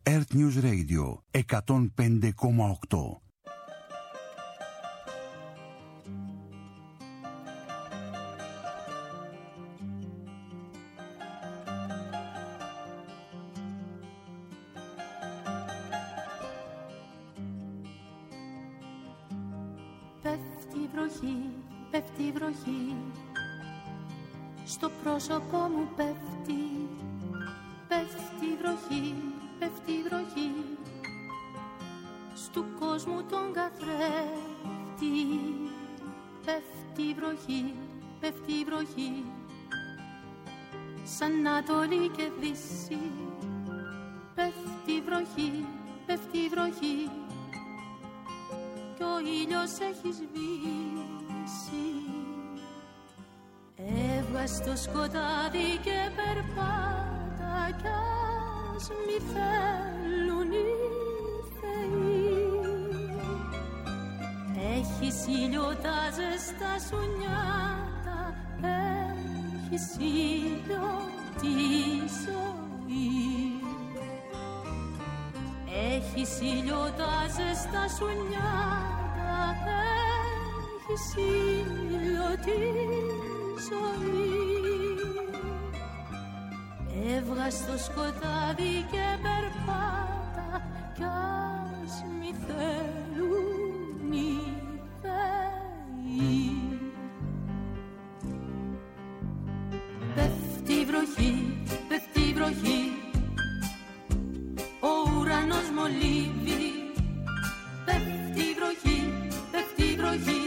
Earth News Radio 105,8. Πέφτει η βροχή, στο πρόσωπό μου πέφτει. Πέφτει η βροχή, πέφτει η βροχή, στου κόσμου τον καθρέφτη. Πέφτει η βροχή, πέφτει η βροχή, σαν Ανατολή και Δύση. Πέφτει η βροχή, πέφτει η βροχή, κι ο ήλιος έχει σβήσει. Έβγα στο σκοτάδι και περπάτα, κι ας μη θέλουν οι θεοί. Έχεις ήλιο τα ζεστά σου νιάτα, έχεις ήλιο τη ζωή. Έχεις ήλιο τα ζεστά σου νιάτα, έχεις ήλιο τη ζωή. Έβγα στο σκοτάδι και περπάτα, κι ας μη θέλουν οι θεοί. Πέφτει η βροχή, πέφτει η βροχή, ο ουρανός μολύβει. Πέφτει η βροχή, πέφτει η βροχή,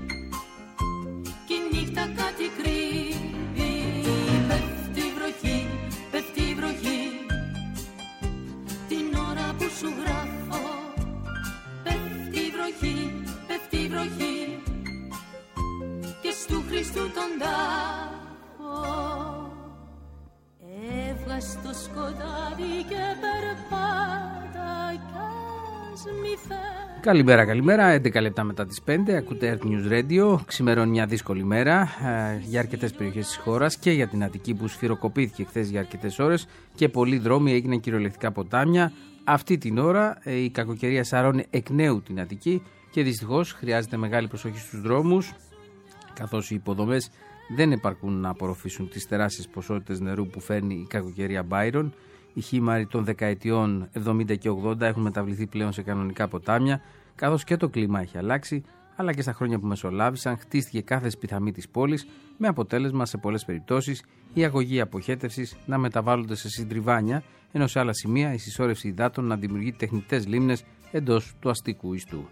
κι η νύχτα κάτι κρύβει. Πέφτει η βροχή, πέφτει η βροχή, την ώρα που σου γράφω. Πέφτει η βροχή, πέφτει η βροχή, και στου Χριστού τον τάφο. Έβγα στο σκοτάδι και περπάτα, κι ας μη θέλει. Καλημέρα, καλημέρα. 11 λεπτά μετά τις 5. Ακούτε Earth News Radio. Ξημερώνει μια δύσκολη μέρα για αρκετές περιοχές της χώρας και για την Αττική που σφυροκοπήθηκε χθες για αρκετές ώρες και πολλοί δρόμοι έγιναν κυριολεκτικά ποτάμια. Αυτή την ώρα η κακοκαιρία σαρώνει εκ νέου την Αττική και δυστυχώς χρειάζεται μεγάλη προσοχή στους δρόμους, καθώς οι υποδομές δεν επαρκούν να απορροφήσουν τις τεράστιες ποσότητες νερού που φέρνει η κακοκαιρία Byron. Οι χήμαροι των δεκαετιών 70 και 80 έχουν μεταβληθεί πλέον σε κανονικά ποτάμια, καθώς και το κλίμα έχει αλλάξει, αλλά και στα χρόνια που μεσολάβησαν χτίστηκε κάθε σπιθαμή της πόλης, με αποτέλεσμα σε πολλές περιπτώσεις οι αγωγοί αποχέτευσης να μεταβάλλονται σε συντριβάνια, ενώ σε άλλα σημεία η συσσόρευση υδάτων να δημιουργεί τεχνητές λίμνες εντός του αστικού ιστού.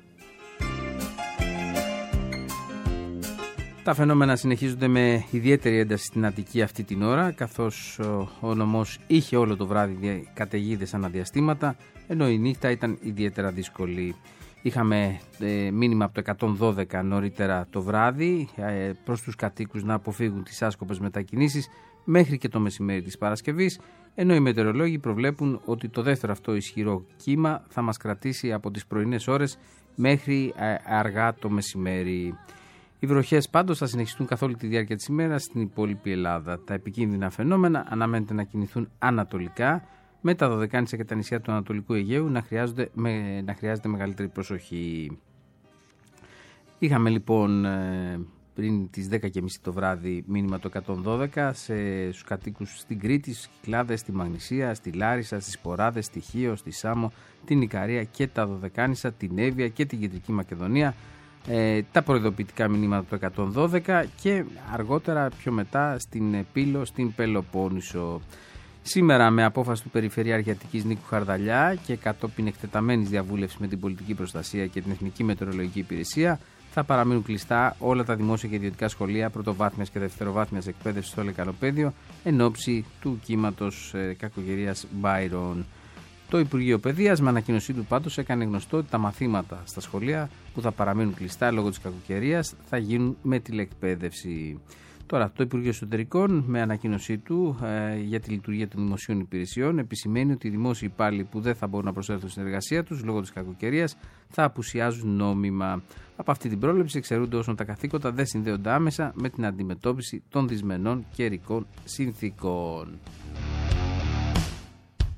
Τα φαινόμενα συνεχίζονται με ιδιαίτερη ένταση στην Αττική αυτή την ώρα, καθώς ο νομός είχε όλο το βράδυ καταιγίδες αναδιαστήματα, ενώ η νύχτα ήταν ιδιαίτερα δύσκολη. Είχαμε μήνυμα από το 112 νωρίτερα το βράδυ προς τους κατοίκους να αποφύγουν τις άσκοπες μετακινήσεις μέχρι και το μεσημέρι της Παρασκευής, ενώ οι μετεωρολόγοι προβλέπουν ότι το δεύτερο αυτό ισχυρό κύμα θα μας κρατήσει από τις πρωινές ώρες μέχρι αργά το μεσημέρι. Οι βροχές πάντως θα συνεχιστούν καθ' όλη τη διάρκεια της ημέρας στην υπόλοιπη Ελλάδα. Τα επικίνδυνα φαινόμενα αναμένεται να κινηθούν ανατολικά, με τα Δωδεκάνησα και τα νησιά του Ανατολικού Αιγαίου να χρειάζεται μεγαλύτερη προσοχή. Είχαμε λοιπόν πριν τις 10.30 το βράδυ μήνυμα το 112 στους κατοίκους στην Κρήτη, στις Κυκλάδες, στη Μαγνησία, στη Λάρισα, στις Ποράδες, στη Χίο, στη Σάμο, την Ικαρία και τα Δωδεκάνησα, την Εύβοια και την Κεντρική Μακεδονία. Τα προειδοποιητικά μηνύματα του 112 και αργότερα πιο μετά στην Πύλο, στην Πελοπόννησο. Σήμερα με απόφαση του Περιφερειάρχη Αττικής Νίκου Χαρδαλιά και κατόπιν εκτεταμένης διαβούλευσης με την Πολιτική Προστασία και την Εθνική Μετεωρολογική Υπηρεσία θα παραμείνουν κλειστά όλα τα δημόσια και ιδιωτικά σχολεία πρωτοβάθμιας και δευτεροβάθμιας εκπαίδευσης στο Λεκανοπαίδιο εν ώψη του κύματος κακοκαιρίας Byron. Το Υπουργείο Παιδείας με ανακοίνωσή του πάντως έκανε γνωστό ότι τα μαθήματα στα σχολεία που θα παραμείνουν κλειστά λόγω της κακοκαιρίας θα γίνουν με τηλεκπαίδευση. Τώρα, το Υπουργείο Εσωτερικών με ανακοίνωσή του για τη λειτουργία των δημοσίων υπηρεσιών επισημαίνει ότι οι δημόσιοι υπάλληλοι που δεν θα μπορούν να προσέλθουν στην εργασία τους λόγω της κακοκαιρίας θα απουσιάζουν νόμιμα. Από αυτή την πρόληψη εξαιρούνται όσων τα καθήκοντα δεν συνδέονται άμεσα με την αντιμετώπιση των δυσμενών καιρικών συνθήκων.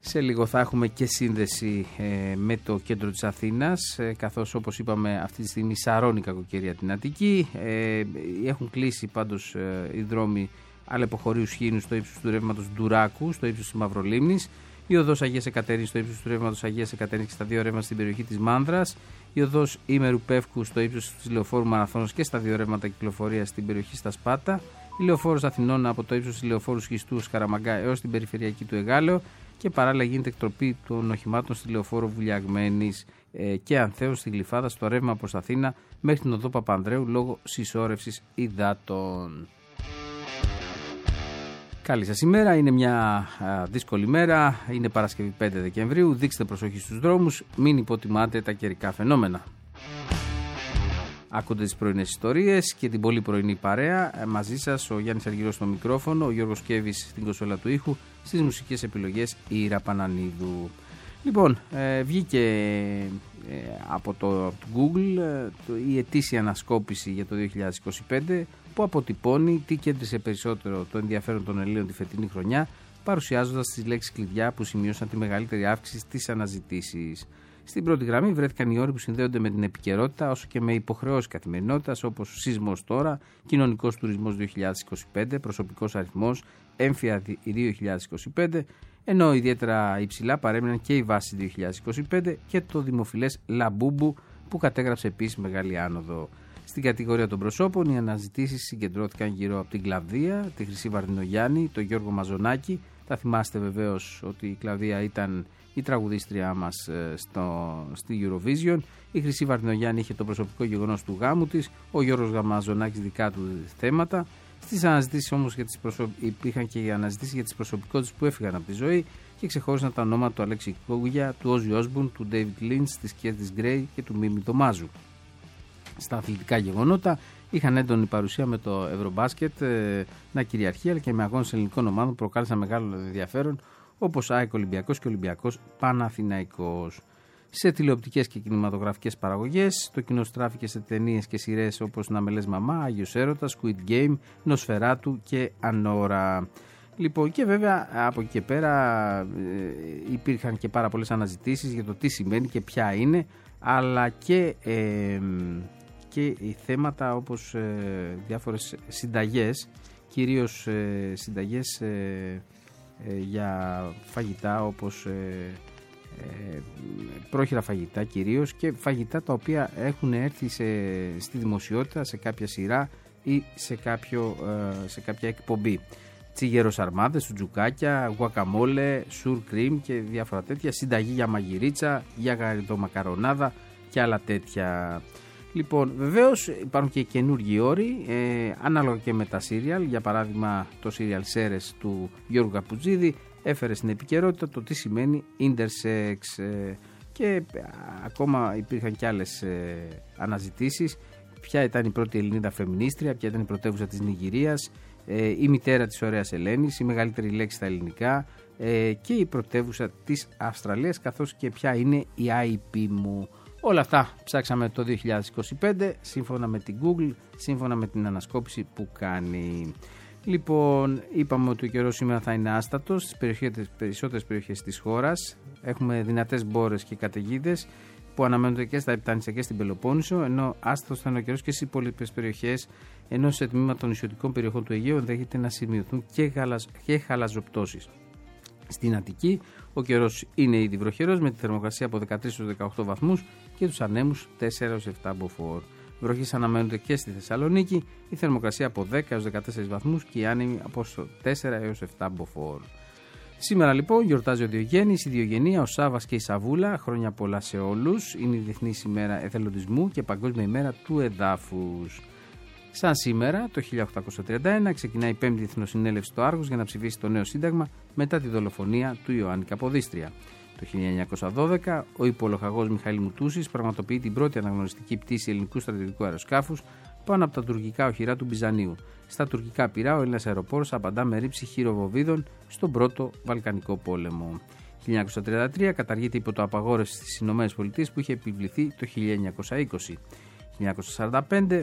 Σε λίγο θα έχουμε και σύνδεση με το κέντρο της Αθήνας, καθώς όπως είπαμε αυτή τη στιγμή σαρώνει η κακοκαιρία την Αττική. Έχουν κλείσει πάντως οι δρόμοι Αλεποχωρίου Σχήνου στο ύψος του ρεύματος Ντουράκου, στο ύψος της Μαυρολίμνης, η οδός Αγίας Εκατερίνης στο ύψος του ρεύματος Αγίας Εκατερίνης και στα δύο ρεύματα στην περιοχή της Μάνδρας, η οδός Ήμερου Πεύκου στο ύψος της Λεωφόρου Μαραθώνος και στα δύο ρεύματα κυκλοφορίας στην περιοχή στα Σπάτα, η Λεωφόρος Αθηνών από το ύψος της Λεωφόρου Σχιστού Σκαραμαγκά έως την περιφερειακή του Εγάλεο και παράλληλα γίνεται εκτροπή των οχημάτων στη Λεωφόρο Βουλιαγμένης και Ανθέως στη Γλυφάδα στο ρεύμα προς Αθήνα μέχρι την οδό Παπανδρέου λόγω συσσόρευσης υδάτων. Καλή σας ημέρα, είναι μια δύσκολη μέρα, είναι Παρασκευή 5 Δεκεμβρίου, δείξτε προσοχή στους δρόμους, μην υποτιμάτε τα καιρικά φαινόμενα. Άκονται τις πρωινές ιστορίες και την πολύ πρωινή παρέα, μαζί σας ο Γιάννης Αργυρός στο μικρόφωνο, ο Γιώργος Κέβης στην κονσόλα του ήχου, στις μουσικές επιλογές η Ήρα Πανανίδου. Λοιπόν, βγήκε από το Google η ετήσια ανασκόπηση για το 2025 που αποτυπώνει τι κέντρισε περισσότερο το ενδιαφέρον των Ελλήνων τη φετινή χρονιά, παρουσιάζοντας τις λέξεις κλειδιά που σημείωσαν τη μεγαλύτερη αύξηση στις αναζητήσεις. Στην πρώτη γραμμή βρέθηκαν οι όροι που συνδέονται με την επικαιρότητα όσο και με υποχρεώσεις καθημερινότητας όπως σεισμός τώρα, κοινωνικός τουρισμός 2025, προσωπικός αριθμός, έμφυα 2025, ενώ ιδιαίτερα υψηλά παρέμειναν και οι βάσεις 2025 και το δημοφιλές Λαμπούμπου που κατέγραψε επίσης μεγάλη άνοδο. Στην κατηγορία των προσώπων οι αναζητήσεις συγκεντρώθηκαν γύρω από την Κλαβδία, τη Χρυσή Βαρδινογιάννη, τον Γιώργο Μαζονάκη. Θα θυμάστε βεβαίως ότι η Κλαβδία ήταν η τραγουδίστριά μας στη Eurovision. Η Χρυσή Βαρδινογιάννη είχε το προσωπικό γεγονός του γάμου της, ο Γιώργος Μαζονάκης δικά του θέματα. Στις αναζητήσεις όμως υπήρχαν και οι αναζητήσεις για τις προσωπικότητες που έφυγαν από τη ζωή και ξεχώρισαν τα ονόματα του Αλέξη Κούγια, του Όζι Όσμπουρν, του Ντέιβιτ Λίντς, της Κέρτις Γκρέι και του Μίμη Δωμάζου. Στα αθλητικά γεγονότα είχαν έντονη παρουσία με το Ευρωμπάσκετ να κυριαρχεί, αλλά και με αγώνες ελληνικών ομάδων που προκάλεσαν μεγάλο ενδιαφέρον όπως ΑΕΚ Ολυμπιακός και Ολυμπιακός Παναθηναϊκός. Σε τηλεοπτικές και κινηματογραφικές παραγωγές, το κοινό στράφηκε σε ταινίες και σειρές όπως Να με λες μαμά, Άγιος Έρωτας, Squid Game, Νοσφεράτου και Ανόρα. Λοιπόν, και βέβαια από εκεί και πέρα υπήρχαν και πάρα πολλές αναζητήσεις για το τι σημαίνει και ποια είναι, αλλά και θέματα όπως διάφορες συνταγές, κυρίως συνταγές για φαγητά όπως πρόχειρα φαγητά κυρίως και φαγητά τα οποία έχουν έρθει στη δημοσιότητα σε κάποια σειρά ή σε κάποια εκπομπή. Τσιγέρος αρμάδες, σουτζουκάκια, γουακαμόλε, σουρ κρίμ και διάφορα τέτοια, συνταγή για μαγειρίτσα, για γαριδομακαρονάδα και άλλα τέτοια. Λοιπόν, βεβαίως υπάρχουν και καινούργιοι όροι, ανάλογα και με τα σύριαλ. Για παράδειγμα, το σύριαλ Σέρες του Γιώργου Καπουτζίδη έφερε στην επικαιρότητα το τι σημαίνει intersex και ακόμα υπήρχαν και άλλες αναζητήσεις. Ποια ήταν η πρώτη Ελληνίδα φεμινίστρια, ποια ήταν η πρωτεύουσα της Νιγηρίας, η μητέρα της ωραίας Ελένης, η μεγαλύτερη λέξη στα ελληνικά και η πρωτεύουσα της Αυστραλίας, καθώς και ποια είναι η IP μου. Όλα αυτά ψάξαμε το 2025 σύμφωνα με την Google, σύμφωνα με την ανασκόπηση που κάνει. Λοιπόν, είπαμε ότι ο καιρός σήμερα θα είναι άστατος στις περισσότερες περιοχές της χώρας. Έχουμε δυνατές μπόρες και καταιγίδες που αναμένονται και στα Επτάνησα και στην Πελοπόννησο, ενώ άστατος θα είναι ο καιρός και στις υπόλοιπες περιοχές, ενώ σε τμήμα των νησιωτικών περιοχών του Αιγαίου ενδέχεται να σημειωθούν και χαλαζοπτώσεις. Στην Αττική ο καιρός είναι ήδη βροχερός με τη θερμοκρασία από 13 έως 18 βαθμούς και τους ανέμους 4 έως 7 μποφόρ. Βροχές αναμένονται και στη Θεσσαλονίκη, η θερμοκρασία από 10 έως 14 βαθμούς και οι άνεμοι από 4 έως 7 μποφόρ. Σήμερα λοιπόν γιορτάζει ο Διογέννης, η Διογενεία, ο Σάββας και η Σαβούλα. Χρόνια πολλά σε όλους. Είναι η Διεθνής ημέρα εθελοντισμού και Παγκόσμια ημέρα του εδάφους. Σαν σήμερα, το 1831, ξεκινάει η 5η Εθνοσυνέλευση στο Άργος για να ψηφίσει το νέο Σύνταγμα μετά τη δολοφονία του Ιωάννη Καποδίστρια. Το 1912, ο υπολοχαγός Μιχαήλ Μουτούσης πραγματοποιεί την πρώτη αναγνωριστική πτήση ελληνικού στρατιωτικού αεροσκάφους πάνω από τα τουρκικά οχυρά του Μπιζανίου. Στα τουρκικά πυρά, ο Έλληνας αεροπόρος απαντά με ρήψη χειροβοβίδων στον Πρώτο Βαλκανικό Πόλεμο. 1933, καταργείται υπό το απαγόρευση στις ΗΠΑ που είχε επιβληθεί το 1920. 1945,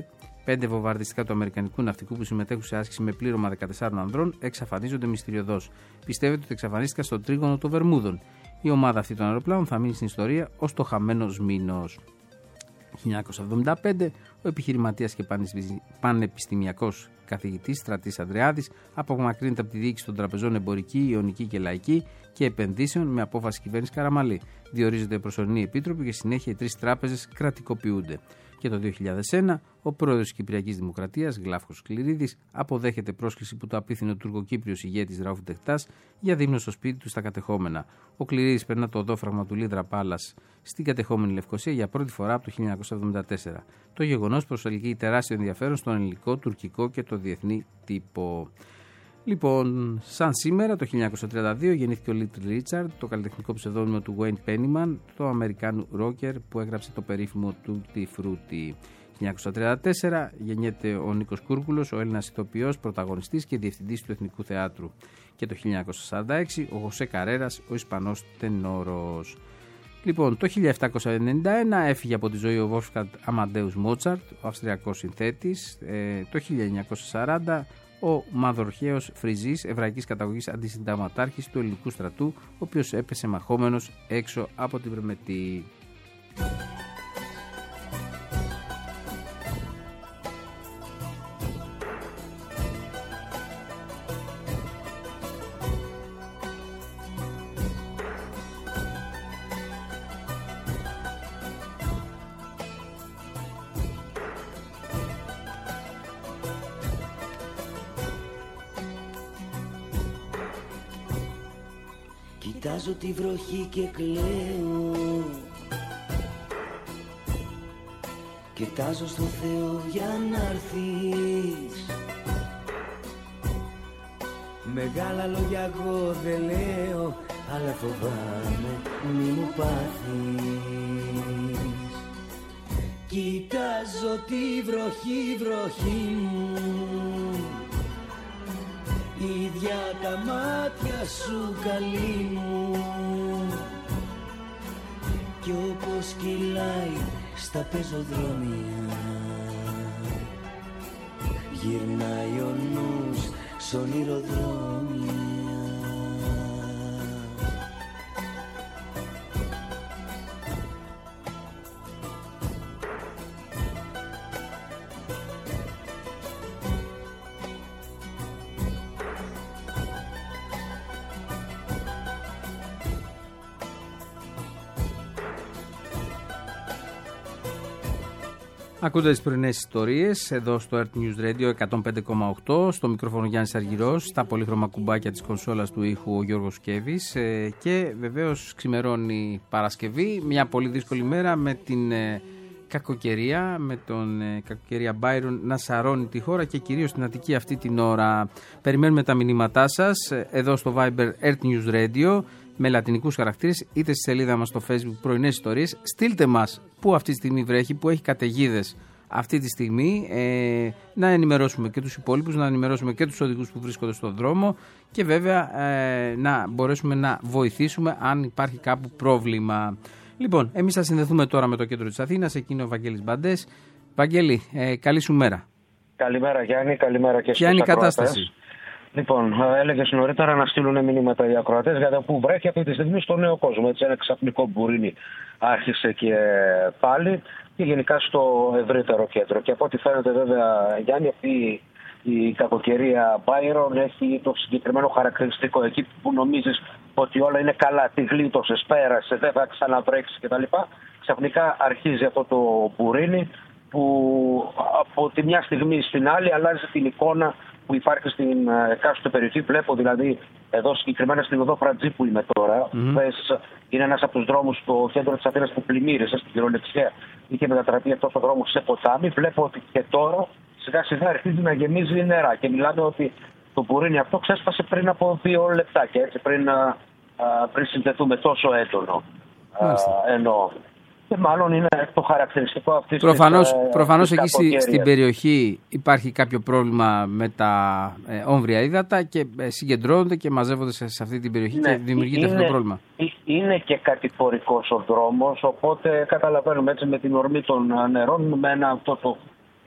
5 βομβαρδιστικά του Αμερικανικού ναυτικού που συμμετέχουν σε άσκηση με πλήρωμα 14 ανδρών εξαφανίζονται μυστηριωδώς. Πιστεύετε ότι εξαφανίστηκαν στο τρίγωνο των Βερμούδων. Η ομάδα αυτή των αεροπλάνων θα μείνει στην ιστορία ως το χαμένος μήνος. 1975, ο επιχειρηματίας και πανεπιστημιακός καθηγητής Στρατής Ανδρεάδης απομακρύνεται από τη διοίκηση των τραπεζών Εμπορική, Ιωνική και Λαϊκή και Επενδύσεων με απόφαση κυβέρνησης Καραμαλή. Διορίζεται προσωρινή επίτροπη και συνέχεια οι 3 τράπεζες κρατικοποιούνται. Και το 2001, ο πρόεδρος της Κυπριακής Δημοκρατίας, Γλάφκος Κληρίδης, αποδέχεται πρόσκληση που το απίθυνε ο τουρκοκύπριος ηγέτης Ραούφ Ντεχτάς για δείπνο στο σπίτι του στα κατεχόμενα. Ο Κληρίδης περνά το οδόφραγμα του Λίδρα Πάλας στην κατεχόμενη Λευκοσία για πρώτη φορά από το 1974. Το γεγονός προσελκύει τεράστιο ενδιαφέρον στον ελληνικό, τουρκικό και το διεθνή τύπο. Λοιπόν, σαν σήμερα το 1932 γεννήθηκε ο Little Richard, το καλλιτεχνικό ψευδόνυμο του Wayne Pennyman, το Αμερικάνου ρόκερ που έγραψε το περίφημο Tutti Frutti. 1934 γεννιέται ο Νίκος Κούρκουλος, ο Έλληνας ηθοποιός, πρωταγωνιστής και διευθυντής του Εθνικού Θεάτρου. Και το 1946 ο Χωσέ Καρέρας, ο Ισπανός τενόρος. Λοιπόν, το 1791 έφυγε από τη ζωή ο Wolfgang Amadeus Mozart, ο αυστριακός συνθέτης. Το 1940 ο Μαυροχαίος Φριζής, εβραϊκής καταγωγής αντισυνταγματάρχης του ελληνικού στρατού, ο οποίος έπεσε μαχόμενος έξω από την Πρεμετή. Κοιτάζω τη βροχή και κλαίω, κοιτάζω στο Θεό για να'ρθεις. Μεγάλα λόγια εγώ δεν λέω, αλλά φοβάμαι μη μου πάθεις. Κοιτάζω τη βροχή μου, ίδια τα μάτια σου καλή μου, κι όπως κυλάει στα πεζοδρόμια γυρνάει ο νους σ' ονειροδρόμια. Ακούτε τις πρωινές ιστορίες εδώ στο Earth News Radio 105,8. Στο μικρόφωνο Γιάννης Αργυρός, στα πολύχρωμα κουμπάκια της κονσόλας του ήχου ο Γιώργος Κέβης. Και βεβαίως ξημερώνει Παρασκευή, μια πολύ δύσκολη μέρα με την κακοκαιρία, με τον κακοκαιρία Byron να σαρώνει τη χώρα και κυρίως την Αττική αυτή την ώρα. Περιμένουμε τα μηνύματά σας εδώ στο Viber Earth News Radio με λατινικούς χαρακτήρες, είτε στη σελίδα μας στο Facebook πρωινές ιστορίες. Στείλτε μας που αυτή τη στιγμή βρέχει, που έχει καταιγίδες αυτή τη στιγμή, να ενημερώσουμε και τους υπόλοιπους, να ενημερώσουμε και τους οδηγούς που βρίσκονται στον δρόμο και βέβαια να μπορέσουμε να βοηθήσουμε αν υπάρχει κάπου πρόβλημα. Λοιπόν, εμείς θα συνδεθούμε τώρα με το κέντρο της Αθήνας, εκεί είναι ο Βαγγέλης Μπαντές. Βαγγέλη, καλή σου μέρα. Καλημέρα Γιάννη, καλημέρα και στους ακροατές. Ποια είναι η ακροατές. κατάσταση? Λοιπόν, έλεγες νωρίτερα να στείλουν μηνύματα οι ακροατές για το που βρέχει αυτή τη στιγμή στο νέο κόσμο. Έτσι, ένα ξαφνικό μπουρίνι άρχισε και πάλι και γενικά στο ευρύτερο κέντρο. Και από ό,τι φαίνεται βέβαια Γιάννη, αυτή η κακοκαιρία Byron έχει το συγκεκριμένο χαρακτηριστικό. Εκεί που νομίζεις ότι όλα είναι καλά, τη γλίτωσες, πέρασε, δεν θα ξαναβρέξει κτλ. Ξαφνικά αρχίζει αυτό το μπουρίνι που από τη μια στιγμή στην άλλη αλλάζει την εικόνα που υπάρχει στην εκάστοτε περιοχή. Βλέπω δηλαδή εδώ συγκεκριμένα στην οδό Φραντζή που είμαι τώρα. Είναι ένας από τους δρόμους στο κέντρο της Αθήνας που πλημμύρισε στην κυριολεξία. Είχε μετατραπεί αυτός ο δρόμος σε ποτάμι. Βλέπω ότι και τώρα σιγά σιγά αρχίζει να γεμίζει νερά. Και μιλάμε ότι το μπουρίνι αυτό ξέσπασε πριν από 2 λεπτάκια. Έτσι, πριν συνδεθούμε τόσο έντονο. Εννοώ. Και μάλλον είναι το χαρακτηριστικό αυτής προφανώς της εκεί στην περιοχή υπάρχει κάποιο πρόβλημα με τα όμβρια ύδατα και συγκεντρώνονται και μαζεύονται σε αυτή την περιοχή και δημιουργείται αυτό το πρόβλημα. Είναι και κατηφορικός ο δρόμος, οπότε καταλαβαίνουμε έτσι με την ορμή των νερών, με αυτό το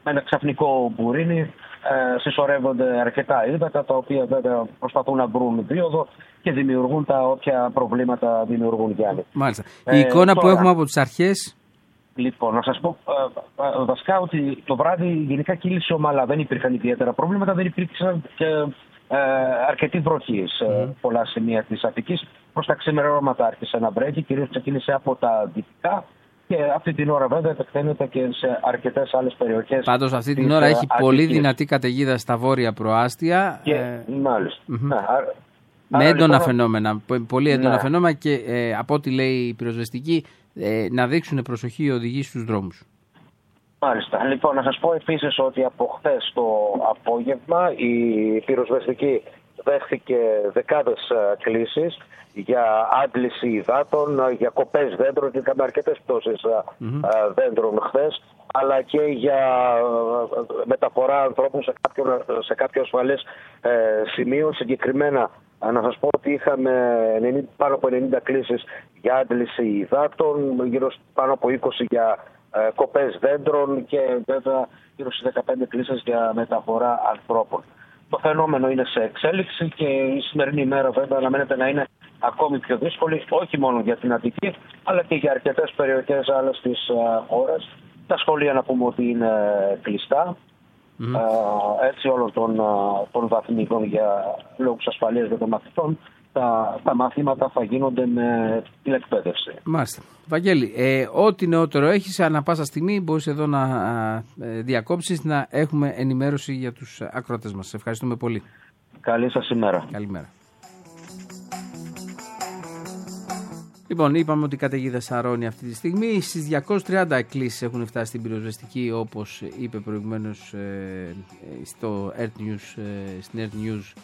με ένα ξαφνικό μπουρίνι συσσωρεύονται αρκετά ύδατα, τα οποία βέβαια προσπαθούν να βρουν δίωδο και δημιουργούν τα όποια προβλήματα δημιουργούν, Γιάννη. Μάλιστα. Η εικόνα τώρα, που έχουμε από τις αρχές. Λοιπόν, να σας πω βασικά ότι το βράδυ γενικά κύλησε ομαλά, δεν υπήρχαν ιδιαίτερα προβλήματα, δεν υπήρξαν και αρκετή βροχή σε πολλά σημεία της Αττικής. Προς τα ξημερώματα άρχισε να βρέχει, κυρίως ξεκίνησε από τα δυτικά και αυτή την ώρα βέβαια επεκτείνεται και σε αρκετές άλλες περιοχές. Πάντως αυτή την ώρα έχει πολύ δυνατή καταιγίδα στα βόρεια προάστια. Μάλιστα. Με έντονα φαινόμενα, πολύ έντονα φαινόμενα και από ό,τι λέει η πυροσβεστική να δείξουν προσοχή οι οδηγοί στους δρόμους. Μάλιστα. Λοιπόν, να σας πω επίσης ότι από χθες το απόγευμα η πυροσβεστική δέχθηκε δεκάδες κλήσεις για άντληση υδάτων, για κοπές δέντρων, και είχαμε αρκετές πτώσεις δέντρων χθες, αλλά και για μεταφορά ανθρώπων σε κάποιο ασφαλές σημείο. Συγκεκριμένα, να σας πω ότι είχαμε πάνω από 90 κλήσεις για άντληση υδάτων, πάνω από 20 για κοπές δέντρων και βέβαια γύρω στις 15 κλήσεις για μεταφορά ανθρώπων. Το φαινόμενο είναι σε εξέλιξη και η σημερινή ημέρα βέβαια αναμένεται να είναι ακόμη πιο δύσκολη, όχι μόνο για την Αττική, αλλά και για αρκετές περιοχές άλλες της χώρας. Τα σχολεία να πούμε ότι είναι κλειστά, έτσι όλων των βαθμικών για λόγους ασφαλείας των μαθητών. Τα μαθήματα θα γίνονται με τηλεκπαίδευση. Μάλιστα. Βαγγέλη, ό,τι νεότερο έχεις, ανά πάσα στιγμή μπορείς εδώ να διακόψεις, να έχουμε ενημέρωση για τους ακροατές μας. Σε ευχαριστούμε πολύ. Καλή σας ημέρα. Καλημέρα. Λοιπόν, είπαμε ότι η καταιγίδα σαρώνει αυτή τη στιγμή. Στις 230 εκκλήσεις έχουν φτάσει στην πυροσβεστική, όπως είπε προηγουμένως στο Earth News, στην Earth News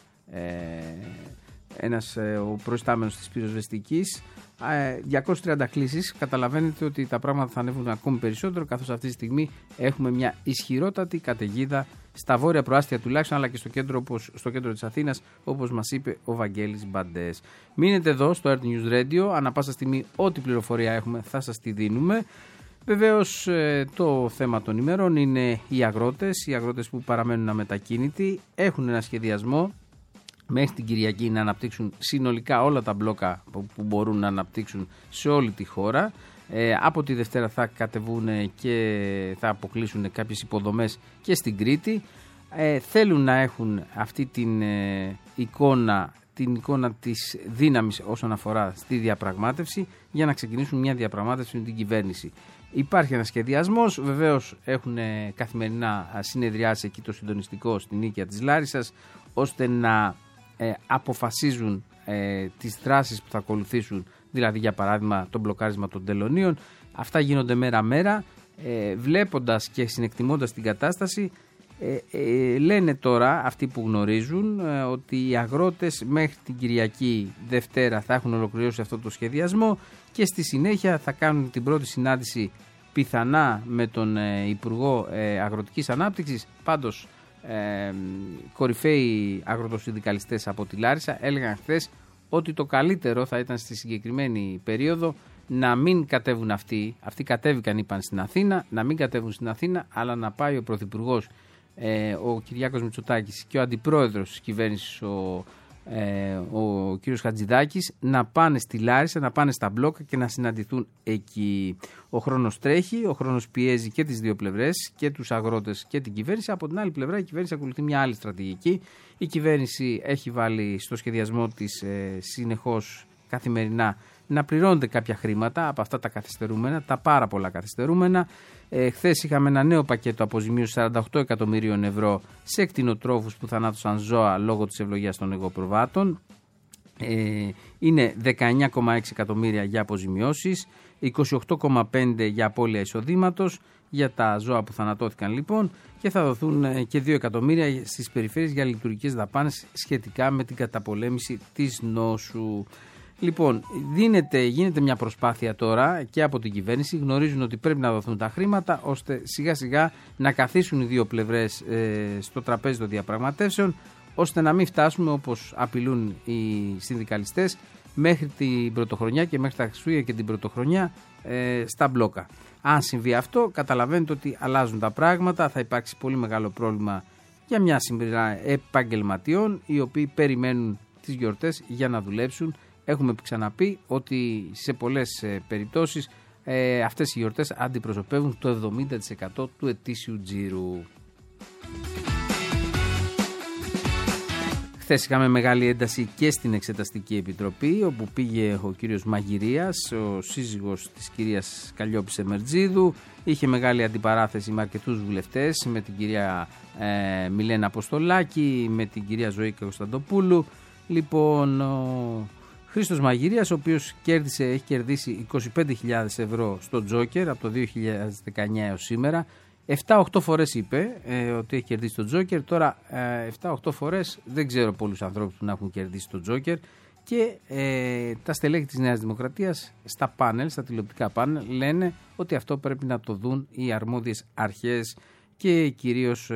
ο προϊστάμενος της πυροσβεστικής. 230 κλήσεις. Καταλαβαίνετε ότι τα πράγματα θα ανέβουν ακόμη περισσότερο, καθώς αυτή τη στιγμή έχουμε μια ισχυρότατη καταιγίδα στα βόρεια προάστια τουλάχιστον, αλλά και στο κέντρο της Αθήνας, όπως μας είπε ο Βαγγέλης Μπαντές. Μείνετε εδώ στο Earth News Radio, ανά πάσα στιγμή ό,τι πληροφορία έχουμε θα σας τη δίνουμε. Βεβαίως το θέμα των ημερών είναι οι αγρότες που παραμένουν αμετακίνητοι, έχουν ένα σχεδιασμό μέχρι την Κυριακή να αναπτύξουν συνολικά όλα τα μπλόκα που μπορούν να αναπτύξουν σε όλη τη χώρα. Από τη Δευτέρα θα κατεβούν και θα αποκλείσουν κάποιες υποδομές και στην Κρήτη. Θέλουν να έχουν αυτή την εικόνα της δύναμης όσον αφορά στη διαπραγμάτευση, για να ξεκινήσουν μια διαπραγμάτευση με την κυβέρνηση. Υπάρχει ένας σχεδιασμός, βεβαίως έχουν καθημερινά συνεδριάσει εκεί το συντονιστικό στην Νίκαια της Λάρισσας, ώστε να αποφασίζουν τις δράσεις που θα ακολουθήσουν, δηλαδή για παράδειγμα το μπλοκάρισμα των τελωνίων. Αυτά γίνονται μέρα-μέρα, βλέποντας και συνεκτιμώντας την κατάσταση. Λένε τώρα αυτοί που γνωρίζουν ότι οι αγρότες μέχρι την Κυριακή Δευτέρα θα έχουν ολοκληρώσει αυτό το σχεδιασμό και στη συνέχεια θα κάνουν την πρώτη συνάντηση πιθανά με τον Υπουργό Αγροτικής Ανάπτυξης. Πάντως κορυφαίοι αγροτοσυνδικαλιστές από τη Λάρισα έλεγαν χθες ότι το καλύτερο θα ήταν στη συγκεκριμένη περίοδο να μην κατέβουν αυτοί κατέβηκαν είπαν στην Αθήνα, να μην κατέβουν στην Αθήνα, αλλά να πάει ο Πρωθυπουργός ο Κυριάκος Μητσοτάκης και ο Αντιπρόεδρος της κυβέρνησης ο κύριος Χατζηδάκης να πάνε στη Λάρισα, να πάνε στα μπλόκα και να συναντηθούν εκεί. Ο χρόνος τρέχει, ο χρόνος πιέζει και τις δύο πλευρές, και τους αγρότες και την κυβέρνηση. Από την άλλη πλευρά η κυβέρνηση ακολουθεί μια άλλη στρατηγική. Η κυβέρνηση έχει βάλει στο σχεδιασμό της συνεχώς καθημερινά να πληρώνονται κάποια χρήματα από αυτά τα καθυστερούμενα, τα πάρα πολλά καθυστερούμενα. Χθες είχαμε ένα νέο πακέτο αποζημίωσης 48 εκατομμυρίων ευρώ σε κτηνοτρόφους που θανάτωσαν ζώα λόγω της ευλογίας των εγωπροβάτων. Είναι 19,6 εκατομμύρια για αποζημιώσεις, 28,5 για απώλεια εισοδήματος για τα ζώα που θανατώθηκαν λοιπόν, και θα δοθούν και 2 εκατομμύρια στις περιφέρειες για λειτουργικές δαπάνες σχετικά με την καταπολέμηση της νόσου. Λοιπόν, γίνεται μια προσπάθεια τώρα και από την κυβέρνηση. Γνωρίζουν ότι πρέπει να δοθούν τα χρήματα, ώστε σιγά σιγά να καθίσουν οι δύο πλευρές στο τραπέζι των διαπραγματεύσεων, ώστε να μην φτάσουμε, όπως απειλούν οι συνδικαλιστές, μέχρι την Πρωτοχρονιά και μέχρι τα Χριστούγεννα και την Πρωτοχρονιά στα μπλόκα. Αν συμβεί αυτό, καταλαβαίνετε ότι αλλάζουν τα πράγματα, θα υπάρξει πολύ μεγάλο πρόβλημα για μια σειρά επαγγελματιών οι οποίοι περιμένουν τις γιορτές για να δουλέψουν. Έχουμε ξαναπεί ότι σε πολλές περιπτώσεις αυτές οι γιορτές αντιπροσωπεύουν το 70% του ετήσιου τζίρου. Χθες είχαμε μεγάλη ένταση και στην Εξεταστική Επιτροπή, όπου πήγε ο κύριος Μαγειρίας, ο σύζυγος της κυρίας Καλλιόπης Εμερτζίδου. Είχε μεγάλη αντιπαράθεση με αρκετούς βουλευτές, με την κυρία Μιλένα Αποστολάκη, με την κυρία Ζωή Κωνσταντοπούλου. Λοιπόν, ο Χρήστος Μαγειρίας, ο οποίος έχει κερδίσει 25.000 ευρώ στο Τζόκερ από το 2019 έως σήμερα. 7-8 φορές είπε ότι έχει κερδίσει το Τζόκερ. Τώρα 7-8 φορές δεν ξέρω πολλούς ανθρώπους που να έχουν κερδίσει το Τζόκερ. Και τα στελέχη της Νέας Δημοκρατίας στα πάνελ, στα τηλεοπτικά πάνελ, λένε ότι αυτό πρέπει να το δουν οι αρμόδιες αρχές και κυρίως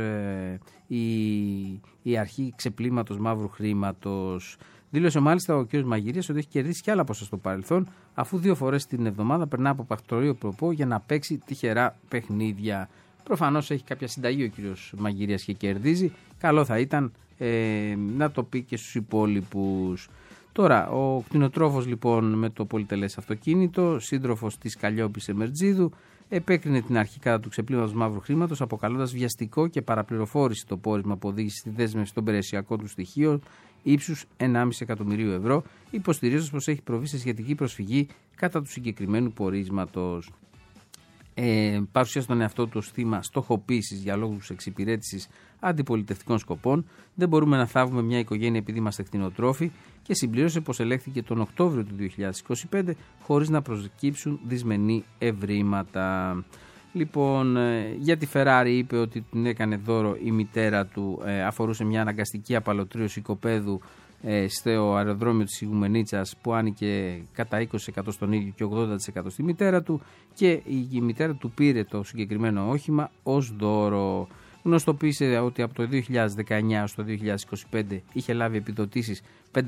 η αρχή ξεπλήματος μαύρου χρήματος. Δήλωσε μάλιστα ο κ. Μαγειρίας ότι έχει κερδίσει και άλλα ποσά στο παρελθόν, αφού 2 φορές την εβδομάδα περνά από πρακτορείο προπό για να παίξει τυχερά παιχνίδια. Προφανώς έχει κάποια συνταγή ο κ. Μαγειρίας και κερδίζει. Καλό θα ήταν να το πει και στους υπόλοιπους. Τώρα, ο κτηνοτρόφος λοιπόν με το πολυτελές αυτοκίνητο, σύντροφος της Καλλιόπης Εμερτζίδου, επέκρινε την αρχή κατά του ξεπλήματος μαύρου χρήματος, αποκαλώντας βιαστικό και παραπληροφόρηση το πόρισμα που οδήγησε στη δέσμευση των περιουσιακών του στοιχείων ύψους 1,5 εκατομμυρίου ευρώ, υποστηρίζοντας πως έχει προβεί σε σχετική προσφυγή κατά του συγκεκριμένου πορίσματος. Παρουσίασε τον εαυτό του ως θύμα στοχοποίησης για λόγους εξυπηρέτησης αντιπολιτευτικών σκοπών. Δεν μπορούμε να θάβουμε μια οικογένεια επειδή είμαστε κτηνοτρόφοι, και συμπλήρωσε πως ελέγχθηκε τον Οκτώβριο του 2025 χωρίς να προκύψουν δυσμενή ευρήματα. Λοιπόν, για τη Ferrari είπε ότι την έκανε δώρο η μητέρα του, αφορούσε μια αναγκαστική απαλωτρίωση οικοπαίδου στο αεροδρόμιο της Ιγουμενίτσας που άνοικε κατά 20% στον ίδιο και 80% στη μητέρα του, και η μητέρα του πήρε το συγκεκριμένο όχημα ως δώρο. Γνωστοποίησε ότι από το 2019 στο 2025 είχε λάβει επιδοτήσεις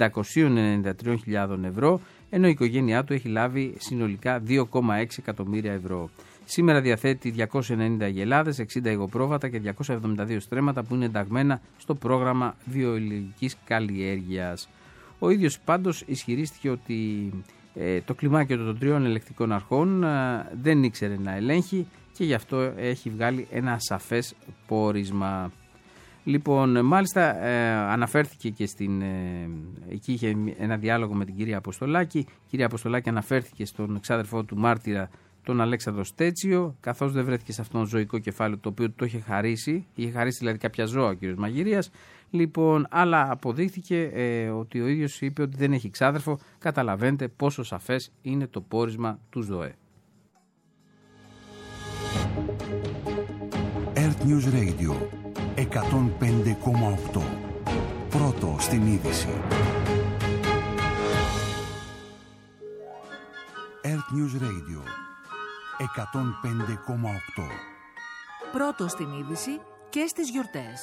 593.000 ευρώ, ενώ η οικογένειά του έχει λάβει συνολικά 2,6 εκατομμύρια ευρώ. Σήμερα διαθέτει 290 αγελάδες, 60 υγοπρόβατα και 272 στρέμματα που είναι ενταγμένα στο πρόγραμμα βιοηλεγικής καλλιέργειας. Ο ίδιος πάντως ισχυρίστηκε ότι το κλιμάκιο των 3 ελεκτικών αρχών δεν ήξερε να ελέγχει και γι' αυτό έχει βγάλει ένα σαφές πόρισμα. Λοιπόν, μάλιστα αναφέρθηκε και εκεί είχε ένα διάλογο με την κυρία Αποστολάκη. Η κυρία Αποστολάκη αναφέρθηκε στον εξάδερφό του μάρτυρα, τον Αλέξανδρο Στέτσιο, καθώς δεν βρέθηκε σε αυτόν το ζωικό κεφάλαιο το οποίο το είχε χαρίσει δηλαδή κάποια ζώα ο κ. Μαγειρίας. Λοιπόν, αλλά αποδείχθηκε ότι ο ίδιος είπε ότι δεν έχει εξάδερφο. Καταλαβαίνετε πόσο σαφές είναι το πόρισμα του ΔΟΕ. Earth News Radio 105,8. Πρώτο στην είδηση. Earth News Radio 105,8. Πρώτο στην είδηση και στις γιορτές.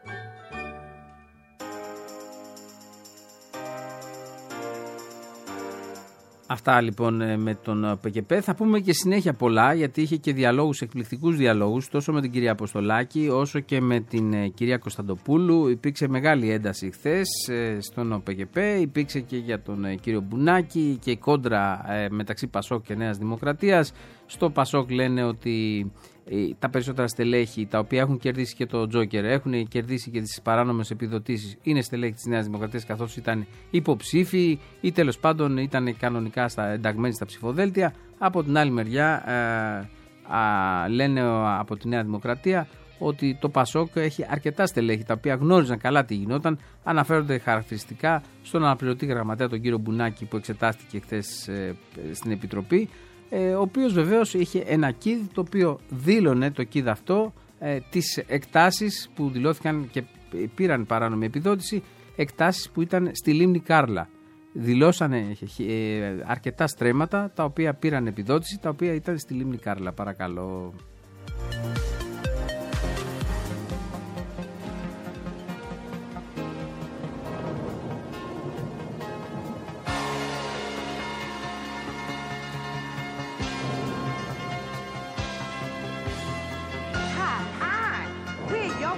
Αυτά λοιπόν με τον ΠΚΠ. Θα πούμε και συνέχεια πολλά, γιατί είχε και διαλόγους, εκπληκτικούς διαλόγους, τόσο με την κυρία Αποστολάκη όσο και με την κυρία Κωνσταντοπούλου. Υπήρξε μεγάλη ένταση χθες στον ΠΚΠ, υπήρξε και για τον κύριο Μπουνάκη και η κόντρα μεταξύ Πασόκ και Νέας Δημοκρατίας. Στο Πασόκ λένε ότι τα περισσότερα στελέχη τα οποία έχουν κερδίσει και το Τζόκερ, έχουν κερδίσει και τις παράνομες επιδοτήσεις, είναι στελέχη της Νέας Δημοκρατίας, καθώς ήταν υποψήφοι ή τέλος πάντων ήταν κανονικά ενταγμένοι στα ψηφοδέλτια. Από την άλλη μεριά λένε από τη Νέα Δημοκρατία ότι το Πασόκ έχει αρκετά στελέχη τα οποία γνώριζαν καλά τι γινόταν. Αναφέρονται χαρακτηριστικά στον αναπληρωτή γραμματέα τον κύριο Μπουνάκη που εξετάστηκε χθες στην Επιτροπή, ο οποίος βεβαίως είχε ένα KID το οποίο δήλωνε το KID αυτό τις εκτάσεις που δηλώθηκαν και πήραν παράνομη επιδότηση, εκτάσεις που ήταν στη λίμνη Κάρλα. Δηλώσανε αρκετά στρέμματα τα οποία πήραν επιδότηση, τα οποία ήταν στη λίμνη Κάρλα. Παρακαλώ.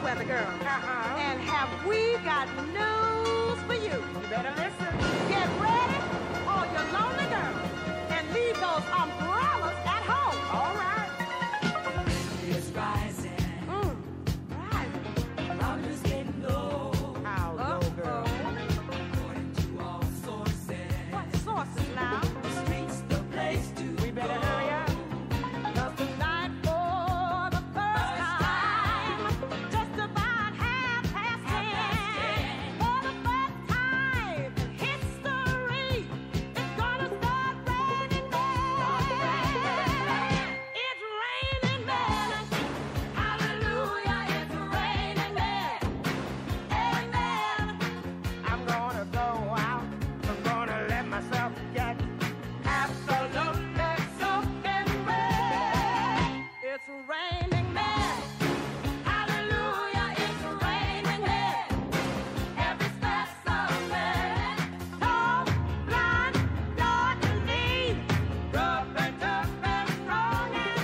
weather girl. And have we got news for you? You better listen. Get ready, all you lonely girls, and leave those umbrellas at home. All right. It's rising. Rising. Problems getting low. How low, girl? According to all sources. What sources now? The streets, the place to We better hurry up. 'Cause tonight, for the first time, just about 10:30, for the first time in history, it's gonna start raining men. It's raining men. Hallelujah, it's raining men. Amen. I'm gonna go out. I'm gonna let myself get absolutely soaking wet. It's raining men. Hallelujah, it's raining men. Every step's a man. Tall, blind, dark and lean. Rough and tough and strong and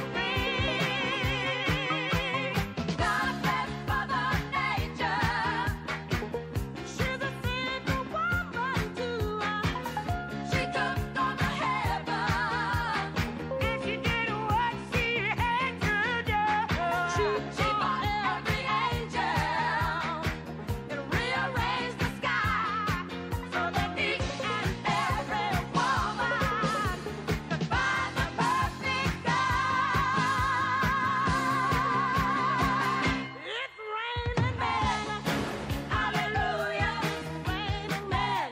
mean. God bless Mother Nature. She's a single woman too. She took on the heaven. And she did what she had to do. She fought every angel and rearranged the sky so that each and every woman could find the perfect guy. It's raining men. Hallelujah, it's raining men.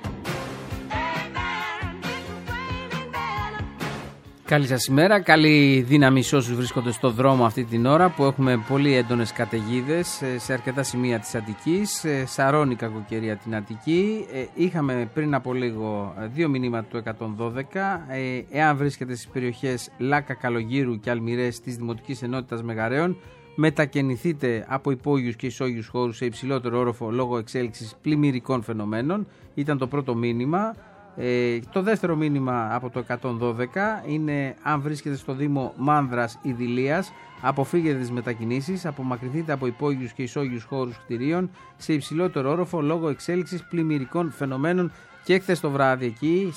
Amen. It's raining men. Καλή σας ημέρα, καλή δύναμη σε όσους βρίσκονται στο δρόμο αυτή την ώρα που έχουμε πολύ έντονες καταιγίδες σε αρκετά σημεία της Αττικής. Σαρώνει η κακοκαιρία την Αττική. Είχαμε πριν από λίγο 2 μηνύματα του 112. Εάν βρίσκεται στις περιοχές Λάκα, Καλογύρου και Αλμυρές της Δημοτικής Ενότητας Μεγαρέων, μετακινηθείτε από υπόγειους και ισόγειους χώρους σε υψηλότερο όροφο λόγω εξέλιξης πλημμυρικών φαινομένων. Ήταν το πρώτο μήνυμα. Το δεύτερο μήνυμα από το 112 είναι αν βρίσκεται στο Δήμο Μάνδρας ή Δηλίας, αποφύγετε τις μετακινήσεις, απομακρυνθείτε από υπόγειους και ισόγειους χώρους κτηρίων σε υψηλότερο όροφο λόγω εξέλιξης πλημμυρικών φαινομένων. Και χθες το βράδυ εκεί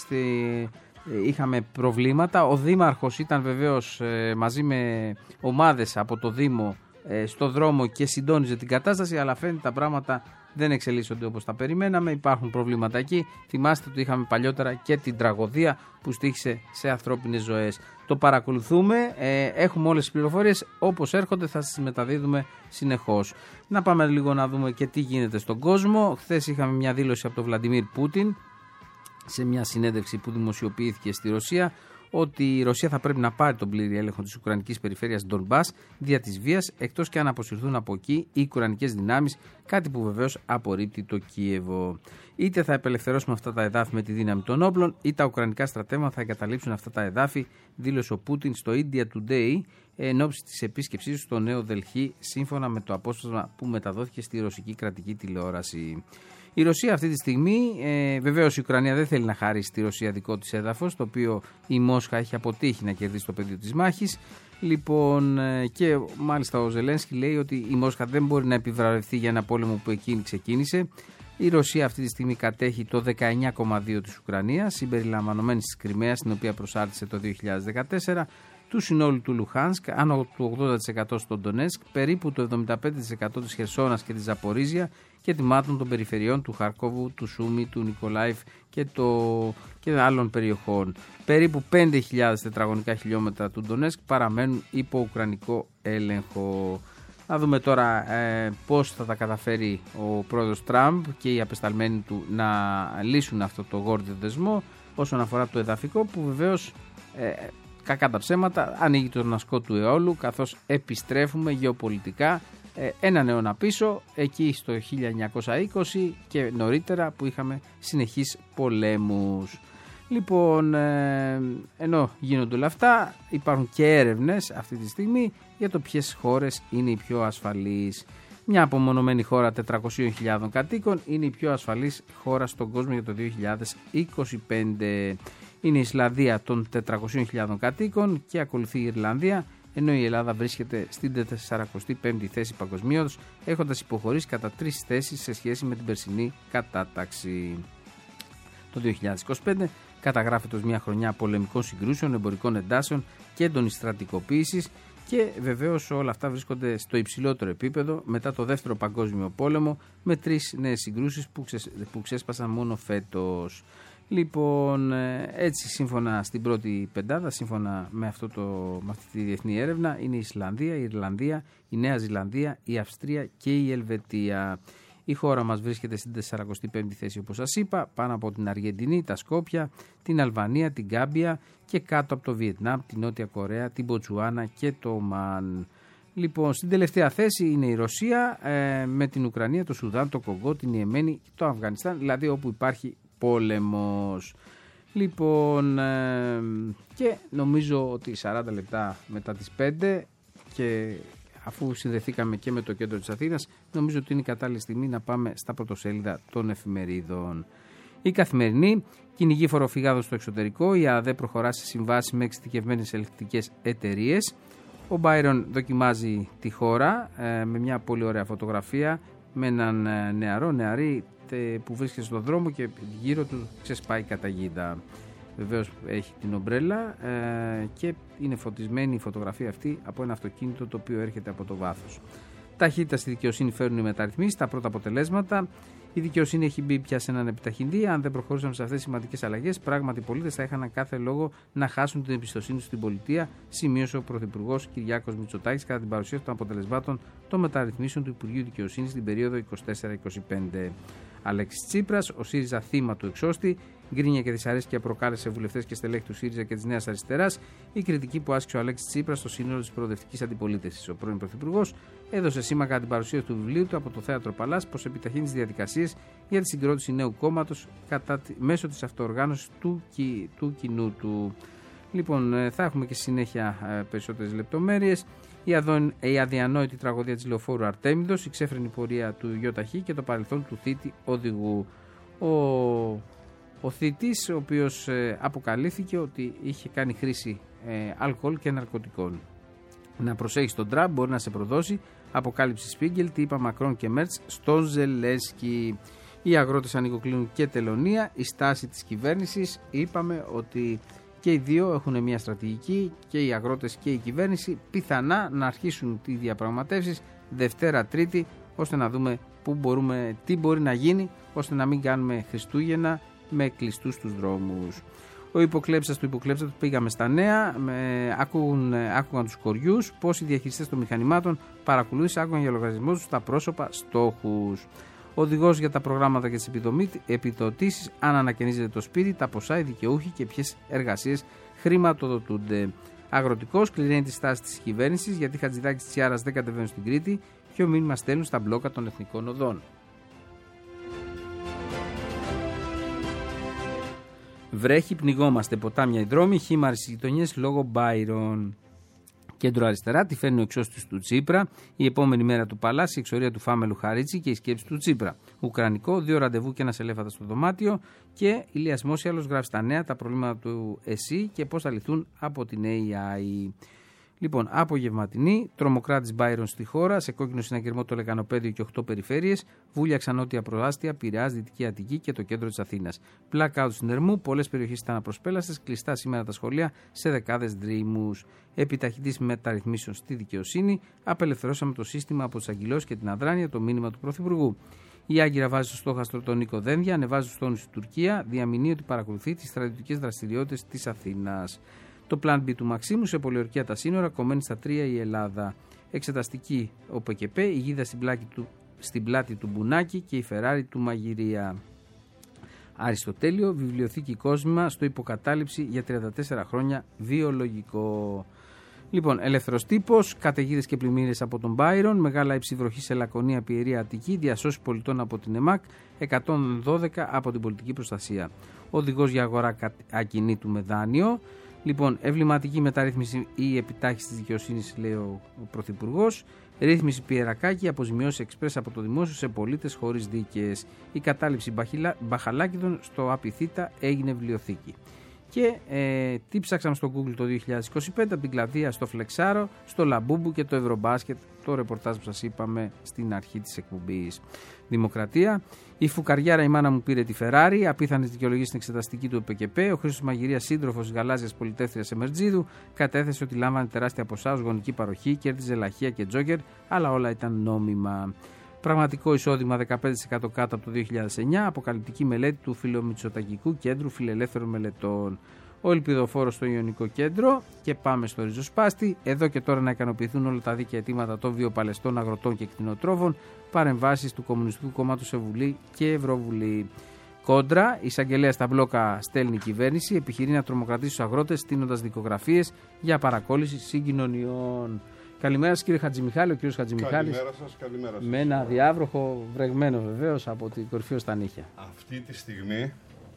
είχαμε προβλήματα. Ο Δήμαρχος ήταν βεβαίως μαζί με ομάδες από το Δήμο στο δρόμο και συντόνιζε την κατάσταση, αλλά φαίνεται τα πράγματα δεν εξελίσσονται όπως τα περιμέναμε, υπάρχουν προβλήματα εκεί. Θυμάστε ότι είχαμε παλιότερα και την τραγωδία που στοίχησε σε ανθρώπινες ζωές. Το παρακολουθούμε, έχουμε όλες τις πληροφορίες, όπως έρχονται θα σας μεταδίδουμε συνεχώς. Να πάμε λίγο να δούμε και τι γίνεται στον κόσμο. Χθες είχαμε μια δήλωση από τον Βλαντιμίρ Πούτιν σε μια συνέντευξη που δημοσιοποιήθηκε στη Ρωσία, ότι η Ρωσία θα πρέπει να πάρει τον πλήρη έλεγχο της Ουκρανικής περιφέρειας Ντονμπάς δια της βίας, εκτός και αν αποσυρθούν από εκεί οι Ουκρανικές δυνάμεις, κάτι που βεβαίως απορρίπτει το Κίεβο. Είτε θα απελευθερώσουμε αυτά τα εδάφη με τη δύναμη των όπλων, είτε τα Ουκρανικά στρατεύματα θα εγκαταλείψουν αυτά τα εδάφη, δήλωσε ο Πούτιν στο India Today εν ώψη της επίσκεψής του στο Νέο Δελχή, σύμφωνα με το απόσπασμα που μεταδόθηκε στη ρωσική κρατική τηλεόραση. Η Ρωσία αυτή τη στιγμή, βεβαίως η Ουκρανία δεν θέλει να χαρίσει στη Ρωσία δικό της έδαφος, το οποίο η Μόσχα έχει αποτύχει να κερδίσει το πεδίο της μάχης. Λοιπόν, και μάλιστα ο Ζελένσκι λέει ότι η Μόσχα δεν μπορεί να επιβραβευτεί για ένα πόλεμο που εκείνη ξεκίνησε. Η Ρωσία αυτή τη στιγμή κατέχει το 19,2% της Ουκρανίας, συμπεριλαμβανομένης της Κριμαίας, την οποία προσάρτησε το 2014, του συνόλου του Λουχάνσκ, άνω του 80% στο Ντονέτσκ, περίπου το 75% της Χερσόνας και της Ζαπορίζια και τμήματων των περιφερειών του Χαρκόβου, του Σούμι, του Νικολάιφ και άλλων περιοχών. Περίπου 5.000 τετραγωνικά χιλιόμετρα του Ντονέτσκ παραμένουν υπό ουκρανικό έλεγχο. Να δούμε τώρα πώς θα τα καταφέρει ο πρόεδρος Τραμπ και οι απεσταλμένοι του να λύσουν αυτό το γόρδιο δεσμό όσον αφορά το εδαφικό, που βεβαίως κακά τα ψέματα ανοίγει τον ασκό του αιώλου, καθώς επιστρέφουμε γεωπολιτικά έναν αιώνα πίσω, εκεί στο 1920 και νωρίτερα που είχαμε συνεχείς πολέμους. Λοιπόν, ενώ γίνονται όλα αυτά, υπάρχουν και έρευνες αυτή τη στιγμή για το ποιες χώρες είναι οι πιο ασφαλείς. Μια απομονωμένη χώρα 400.000 κατοίκων είναι η πιο ασφαλής χώρα στον κόσμο για το 2025. Είναι η Ισλανδία των 400.000 κατοίκων και ακολουθεί η Ιρλανδία ενώ η Ελλάδα βρίσκεται στην 45η θέση παγκοσμίως, έχοντας υποχωρήσει κατά 3 θέσεις σε σχέση με την περσινή κατάταξη. Το 2025 καταγράφεται ως μια χρονιά πολεμικών συγκρούσεων, εμπορικών εντάσεων και έντονης στρατικοποίησης και βεβαίως όλα αυτά βρίσκονται στο υψηλότερο επίπεδο μετά το δεύτερο παγκόσμιο πόλεμο με 3 νέες συγκρούσεις που ξέσπασαν μόνο φέτος. Λοιπόν, έτσι σύμφωνα στην πρώτη πεντάδα, σύμφωνα με αυτή τη διεθνή έρευνα, είναι η Ισλανδία, η Ιρλανδία, η Νέα Ζηλανδία, η Αυστρία και η Ελβετία. Η χώρα μας βρίσκεται στην 45η θέση, όπως σας είπα, πάνω από την Αργεντινή, τα Σκόπια, την Αλβανία, την Γκάμπια και κάτω από το Βιετνάμ, την Νότια Κορέα, την Μποτσουάνα και το Ομάν. Λοιπόν, στην τελευταία θέση είναι η Ρωσία με την Ουκρανία, το Σουδάν, το Κονγκό, την Ιεμένη και το Αφγανιστάν, δηλαδή όπου υπάρχει πόλεμος. Λοιπόν, και νομίζω ότι 40 λεπτά μετά τις 5 και αφού συνδεθήκαμε και με το κέντρο της Αθήνας, νομίζω ότι είναι η κατάλληλη στιγμή να πάμε στα πρωτοσέλιδα των εφημερίδων. Η Καθημερινή, κυνηγεί φοροφυγάδων στο εξωτερικό, η ΑΔΕ προχωρά σε συμβάσεις με εξειδικευμένες ελεκτρικές εταιρείες. Ο Μπάιρον δοκιμάζει τη χώρα με μια πολύ ωραία φωτογραφία με έναν νεαρή που βρίσκεται στον δρόμο και γύρω του ξεσπάει καταιγίδα. Βεβαίως έχει την ομπρέλα και είναι φωτισμένη η φωτογραφία αυτή από ένα αυτοκίνητο το οποίο έρχεται από το βάθος. Ταχύτητα στη δικαιοσύνη φέρνουν οι μεταρρυθμίσεις, τα πρώτα αποτελέσματα. Η δικαιοσύνη έχει μπει πια σε έναν επιταχυντή. Αν δεν προχωρούσαμε σε αυτές τις σημαντικές αλλαγές, πράγματι οι πολίτες θα είχαν κάθε λόγο να χάσουν την εμπιστοσύνη στην πολιτεία, σημείωσε ο Πρωθυπουργός Κυριάκος Μητσοτάκης κατά την παρουσίαση των αποτελεσμάτων των μεταρρυθμίσεων του Υπουργείου Δικαιοσύνης στην περίοδο 24-25. Αλέξης Τσίπρας, ο ΣΥΡΙΖΑ θύμα του εξώστη, γκρίνια και δυσαρέσκεια προκάλεσε βουλευτές και στελέχη του ΣΥΡΙΖΑ και της Νέας Αριστεράς, η κριτική που άσκησε ο Αλέξης Τσίπρας στο σύνολο της προοδευτικής αντιπολίτευσης. Ο πρώην Πρωθυπουργός έδωσε σήμα κατά την παρουσίαση του βιβλίου του από το Θέατρο Παλάς πως επιταχύνει τις διαδικασίες για τη συγκρότηση νέου κόμματος μέσω της αυτοοργάνωσης του κοινού του. Λοιπόν, θα έχουμε και συνέχεια περισσότερες λεπτομέρειες. Η αδιανόητη τραγωδία της λεωφόρου Αρτέμιδος, η ξέφρενη πορεία του ΙΟΤΑΧΗ και το παρελθόν του θήτη οδηγού. Ο θήτης, ο οποίος αποκαλύφθηκε ότι είχε κάνει χρήση αλκοόλ και ναρκωτικών. Να προσέχεις τον Τραμπ, μπορεί να σε προδώσει. Αποκάλυψη Σπίγκελ, τι είπα Μακρόν και Μέρτς στον Ζελένσκι. Οι αγρότες ανοικοκλίνουν και τελωνία. Η στάση της κυβέρνησης, είπαμε ότι και οι δύο έχουν μια στρατηγική, και οι αγρότες και η κυβέρνηση, πιθανά να αρχίσουν τις διαπραγματεύσεις Δευτέρα-Τρίτη, ώστε να δούμε τι μπορεί να γίνει, ώστε να μην κάνουμε Χριστούγεννα με κλειστούς τους δρόμους. Ο υποκλέψας του υποκλέψα του πήγαμε στα νέα, άκουγαν τους κοριούς, πώς οι διαχειριστές των μηχανημάτων παρακολούθησαν, άκουγαν για λογαριασμό τους τα πρόσωπα στόχους. Οδηγός για τα προγράμματα και τις επιδοτήσεις, αν ανακαινίζεται το σπίτι, τα ποσά, οι δικαιούχοι και ποιες εργασίες χρηματοδοτούνται. Αγροτικός, κληραίνει τη στάση της κυβέρνησης, γιατί Χατζηδάκης Τσιάρας δεν κατεβαίνουν στην Κρήτη, ποιο μήνυμα στέλνουν στα μπλόκα των εθνικών οδών. Βρέχει, πνιγόμαστε, ποτάμια οι δρόμοι, χήμαρες στις γειτονιές λόγω Μπάιρον. Κέντρο αριστερά, τη φέρνει ο εξώστης του Τσίπρα, η επόμενη μέρα του Παλάς, η εξορία του Φάμελου Χαρίτσι και η σκέψη του Τσίπρα. Ουκρανικό, 2 ραντεβού και ένας ελέφαντας στο δωμάτιο. Και Ηλίας Μόσιαλος γράφει στα νέα τα προβλήματα του ΕΣΥ και πώς θα λυθούν από την AI. Λοιπόν, απογευματινή, τρομοκράτης Μπάιρον στη χώρα, σε κόκκινο συναγερμό το Λεκανοπέδιο και 8 περιφέρειες, Βούλιαξα νότια προάστια, Πειραιάς, Δυτική Αττική και το κέντρο της Αθήνας. Blackout συνερμού, πολλές περιοχές ήταν απροσπέλαστες, κλειστά σήμερα τα σχολεία σε δεκάδες δρύμους. Επιταχυντής μεταρρυθμίσεων στη δικαιοσύνη, απελευθερώσαμε το σύστημα από τους αγκυλώσεις και την αδράνεια, το μήνυμα του Πρωθυπουργού. Η Άγκυρα βάζει στο στόχαστρο τον Νίκο Δένδια, ανεβάζει τους τόνους στην Τουρκία, διαμηνύει ότι παρακολουθεί τις στρατιωτικές δραστηριότητες της Αθήνας. Το Plan B του Μαξίμου, σε πολιορκία τα σύνορα, κομμένη στα 3 η Ελλάδα. Εξεταστική ο ΠΚΠ, η γίδα στην πλάτη του Μπουνάκη και η Φεράρι του Μαγειρία. Αριστοτέλειο, βιβλιοθήκη κόσμημα στο υποκατάληψη για 34 χρόνια βιολογικό. Λοιπόν, ελεύθερος τύπος, καταιγίδες και πλημμύρες από τον Μπάιρον, μεγάλα υψηβροχή σε Λακωνία, Πιερία, Αττική, διασώσεις πολιτών από την ΕΜΑΚ, 112 από την πολιτική προστασία. Οδηγός για αγορά ακινήτου με δάνειο. Λοιπόν, εμβληματική μεταρρύθμιση ή επιτάχυνση της δικαιοσύνης, λέει ο Πρωθυπουργός. Ρύθμιση Πιερακάκη, αποζημιώσεις εξπρές από το δημόσιο σε πολίτες χωρίς δίκαιες. Η κατάληψη Μπαχαλάκηδων στο Απιθύτα έγινε βιβλιοθήκη. Και τι ψάξαμε στο Google το 2025, από την Κλαδία στο Φλεξάρο, στο Λαμπούμπου και το Ευρωμπάσκετ, το ρεπορτάζ που σας είπαμε στην αρχή της εκπομπής. Δημοκρατία. Η φουκαριάρα η μάνα μου πήρε τη Φεράρι, απίθανες δικαιολογίες στην εξεταστική του ΕΠΚΕΠΕ. Ο Χρήστος Μαγειρίας, σύντροφος της γαλάζιας πολυτεύθυριας Εμερτζίδου, κατέθεσε ότι λάμβανε τεράστια ποσά ως γονική παροχή, κέρδιζε λαχεία και τζόκερ, αλλά όλα ήταν νόμιμα. Πραγματικό εισόδημα 15% κάτω από το 2009, αποκαλυπτική μελέτη του Φιλομητσοτακικού Κέντρου Φιλελεύθερων Μελετών. Ο ελπιδοφόρος στο Ιωνικό Κέντρο. Και πάμε στο ριζοσπάστη. Εδώ και τώρα να ικανοποιηθούν όλα τα δίκαια αιτήματα των βιοπαλαιστών, αγροτών και κτηνοτρόφων. Παρεμβάσεις του Κομμουνιστικού Κόμματος σε Βουλή και Ευρωβουλή. Κόντρα, η εισαγγελέα στα μπλόκα στέλνει κυβέρνηση, επιχειρεί να τρομοκρατήσει τους αγρότες, στείνοντας δικογραφίες για παρακόλληση συγκοινωνιών. Καλημέρα σας, κύριε Χατζημιχάλη, ο κύριος Χατζημιχάλης. Καλημέρα σας. Με ένα διάβροχο βρεγμένο βεβαίως από την κορυφή ως τα νύχια. Αυτή τη στιγμή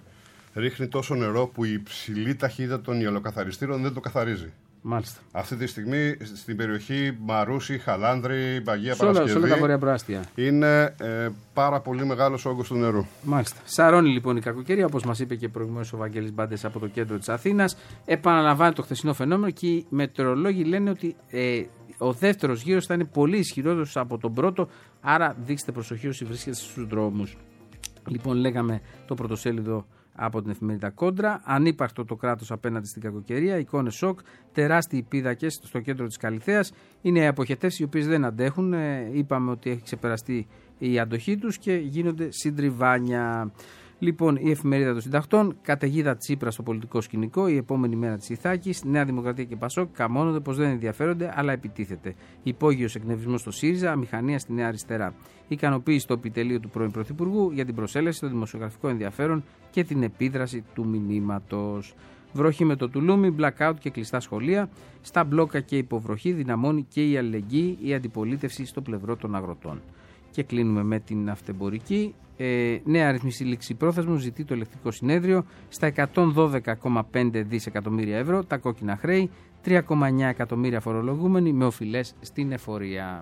ρίχνει τόσο νερό που η υψηλή ταχύτητα των ιολοκαθαριστήρων δεν το καθαρίζει. Μάλιστα. Αυτή τη στιγμή στην περιοχή Μαρούσι, Χαλάνδρη, Παγία Παρασκευή. Σε όλα τα βορειά προάστια. Είναι πάρα πολύ μεγάλος ο όγκος του νερού. Μάλιστα. Σαρώνει λοιπόν η κακοκαιρία, όπως μας είπε και προηγουμένως ο Βαγγέλης Μπάντες από το κέντρο της Αθήνας. Επαναλαμβάνει το χθεσινό φαινόμενο και οι μετεωρολόγοι λένε ότι ο δεύτερος γύρος θα είναι πολύ ισχυρότερος από τον πρώτο. Άρα δείξτε προσοχή όσοι βρίσκεστε στους δρόμους. Λοιπόν, λέγαμε το πρωτοσέλιδο από την εφημερίδα Κόντρα. Ανύπαρκτο το κράτος απέναντι στην κακοκαιρία. Εικόνες σοκ. Τεράστιοι πίδακες στο κέντρο της Καλιθέας. Είναι οι αποχετεύσεις οι οποίες δεν αντέχουν. Είπαμε ότι έχει ξεπεραστεί η αντοχή τους και γίνονται συντριβάνια. Λοιπόν, η εφημερίδα των συντακτών. Καταιγίδα Τσίπρα στο πολιτικό σκηνικό. Η επόμενη μέρα της Ιθάκης. Νέα Δημοκρατία και Πασόκ καμώνονται πως δεν ενδιαφέρονται, αλλά επιτίθεται. Υπόγειος εκνευρισμός στο ΣΥΡΙΖΑ. Αμηχανία στη Νέα Αριστερά. Ικανοποίηση στο επιτελείο του πρώην Πρωθυπουργού για την προσέλευση, το δημοσιογραφικό ενδιαφέρον και την επίδραση του μηνύματος. Βροχή με το τουλούμι, blackout και κλειστά σχολεία. Στα μπλόκα και υποβροχή δυναμώνει και η αλληλεγγύη, η αντιπολίτευση στο πλευρό των αγροτών. Και κλείνουμε με την αυτεμπορική. Νέα αριθμιστή λήξη πρόθεσμου ζητεί το Ελεκτρικό Συνέδριο στα 112,5 δισεκατομμύρια ευρώ τα κόκκινα χρέη, 3,9 εκατομμύρια φορολογούμενοι με οφειλές στην εφορία.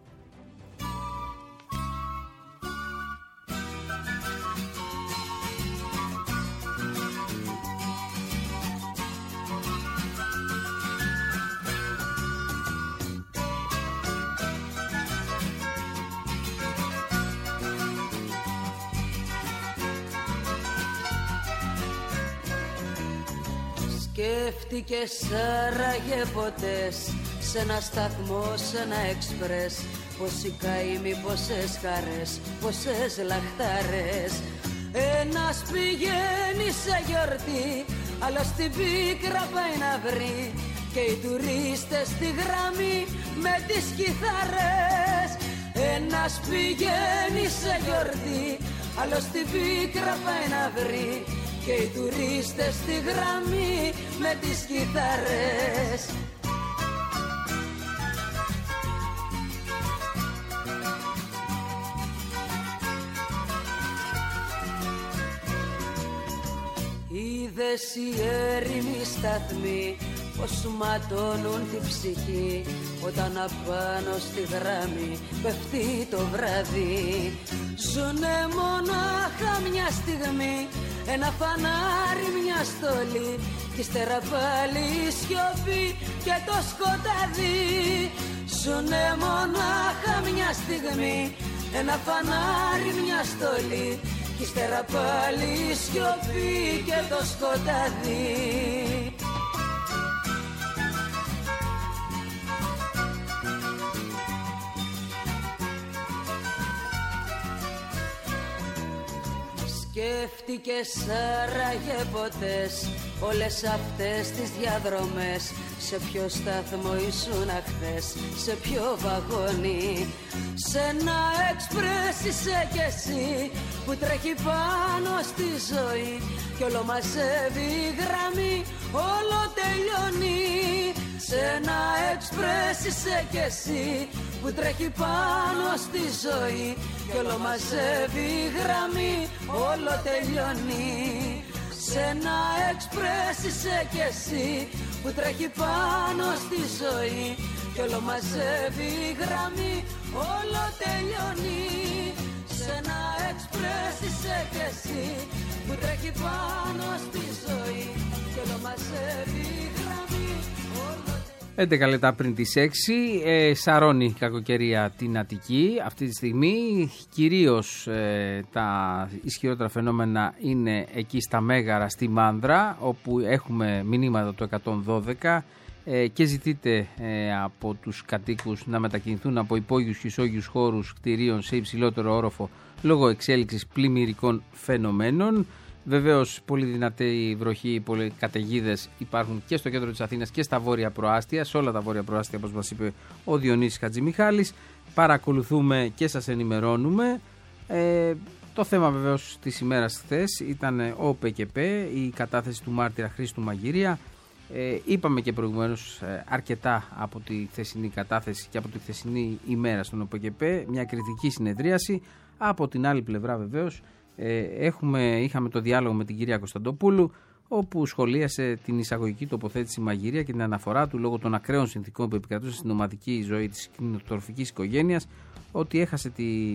Σκέφτηκες άραγε ποτές σε ένα σταθμό, σε ένα εξπρές, πόσοι καημοί, πόσες χαρές, πόσες λαχτάρες. Ένας πηγαίνει σε γιορτή, άλλος στην πίκρα πάει να βρει, και οι τουρίστες στη γραμμή με τις κιθάρες. Ένας πηγαίνει σε γιορτή, άλλος στην πίκρα πάει να βρει, και οι τουρίστες στη γραμμή με τις κιθάρες. Είδες οι έρημοι σταθμοί πως ματώνουν την ψυχή, όταν απάνω στη γραμμή πέφτει το βράδυ. Ζουνε μονάχα μια στιγμή, ένα φανάρι, μια στολή, κι ύστερα πάλι η σιωπή και το σκοτάδι. Ζουνε μονάχα μια στιγμή, ένα φανάρι, μια στολή, κι ύστερα πάλι η σιωπή και το σκοτάδι. Σκέφτηκες άραγε ποτές όλες αυτές τις διαδρομές, σε ποιο σταθμό ήσουν χθες, σε ποιο βαγόνι. Σε ένα εξπρές είσαι κι εσύ που τρέχει πάνω στη ζωή, κι όλο μαζεύει η γραμμή, όλο τελειώνει. Σε ένα εξπρές είσαι κι εσύ που τρέχει πάνω στη ζωή, κι όλο μαζεύει η γραμμή, όλο τελειώνει. Σε ένα εξπρές είσαι κι εσύ που τρέχει πάνω στη ζωή, κι όλο μαζεύει η γραμμή, όλο τελειώνει. Σε ένα εξπρές είσαι κι εσύ που τρέχει πάνω στη ζωή, κι κι όλο μαζεύει γραμμή. 11 λεπτά πριν τις 6, σαρώνει η κακοκαιρία την Αττική. Αυτή τη στιγμή κυρίως τα ισχυρότερα φαινόμενα είναι εκεί στα Μέγαρα, στη Μάνδρα, όπου έχουμε μηνύματα το 112 και ζητείται από τους κατοίκους να μετακινηθούν από υπόγειους και ισόγειους χώρους κτηρίων σε υψηλότερο όροφο λόγω εξέλιξης πλημμυρικών φαινομένων. Βεβαίως, πολύ δυνατή βροχή, πολλές καταιγίδες υπάρχουν και στο κέντρο της Αθήνας και στα βόρεια προάστια, σε όλα τα βόρεια προάστια, όπως μας είπε ο Διονύσης Χατζημιχάλης. Παρακολουθούμε και σας ενημερώνουμε. Το θέμα βεβαίως της ημέρας χθες ήταν ο ΠΚΠ, η κατάθεση του μάρτυρα Χρήστου Μαγειρία. Είπαμε και προηγουμένως αρκετά από τη χθεσινή κατάθεση και από τη χθεσινή ημέρα στον ΟΠΚΠ, μια κριτική συνεδρίαση. Από την άλλη πλευρά βεβαίως είχαμε το διάλογο με την κυρία Κωνσταντοπούλου, όπου σχολίασε την εισαγωγική τοποθέτηση Μαγειρία και την αναφορά του λόγω των ακραίων συνθηκών που επικρατούσαν στην ομαδική ζωή της κτηνοτροφικής οικογένειας, ότι έχασε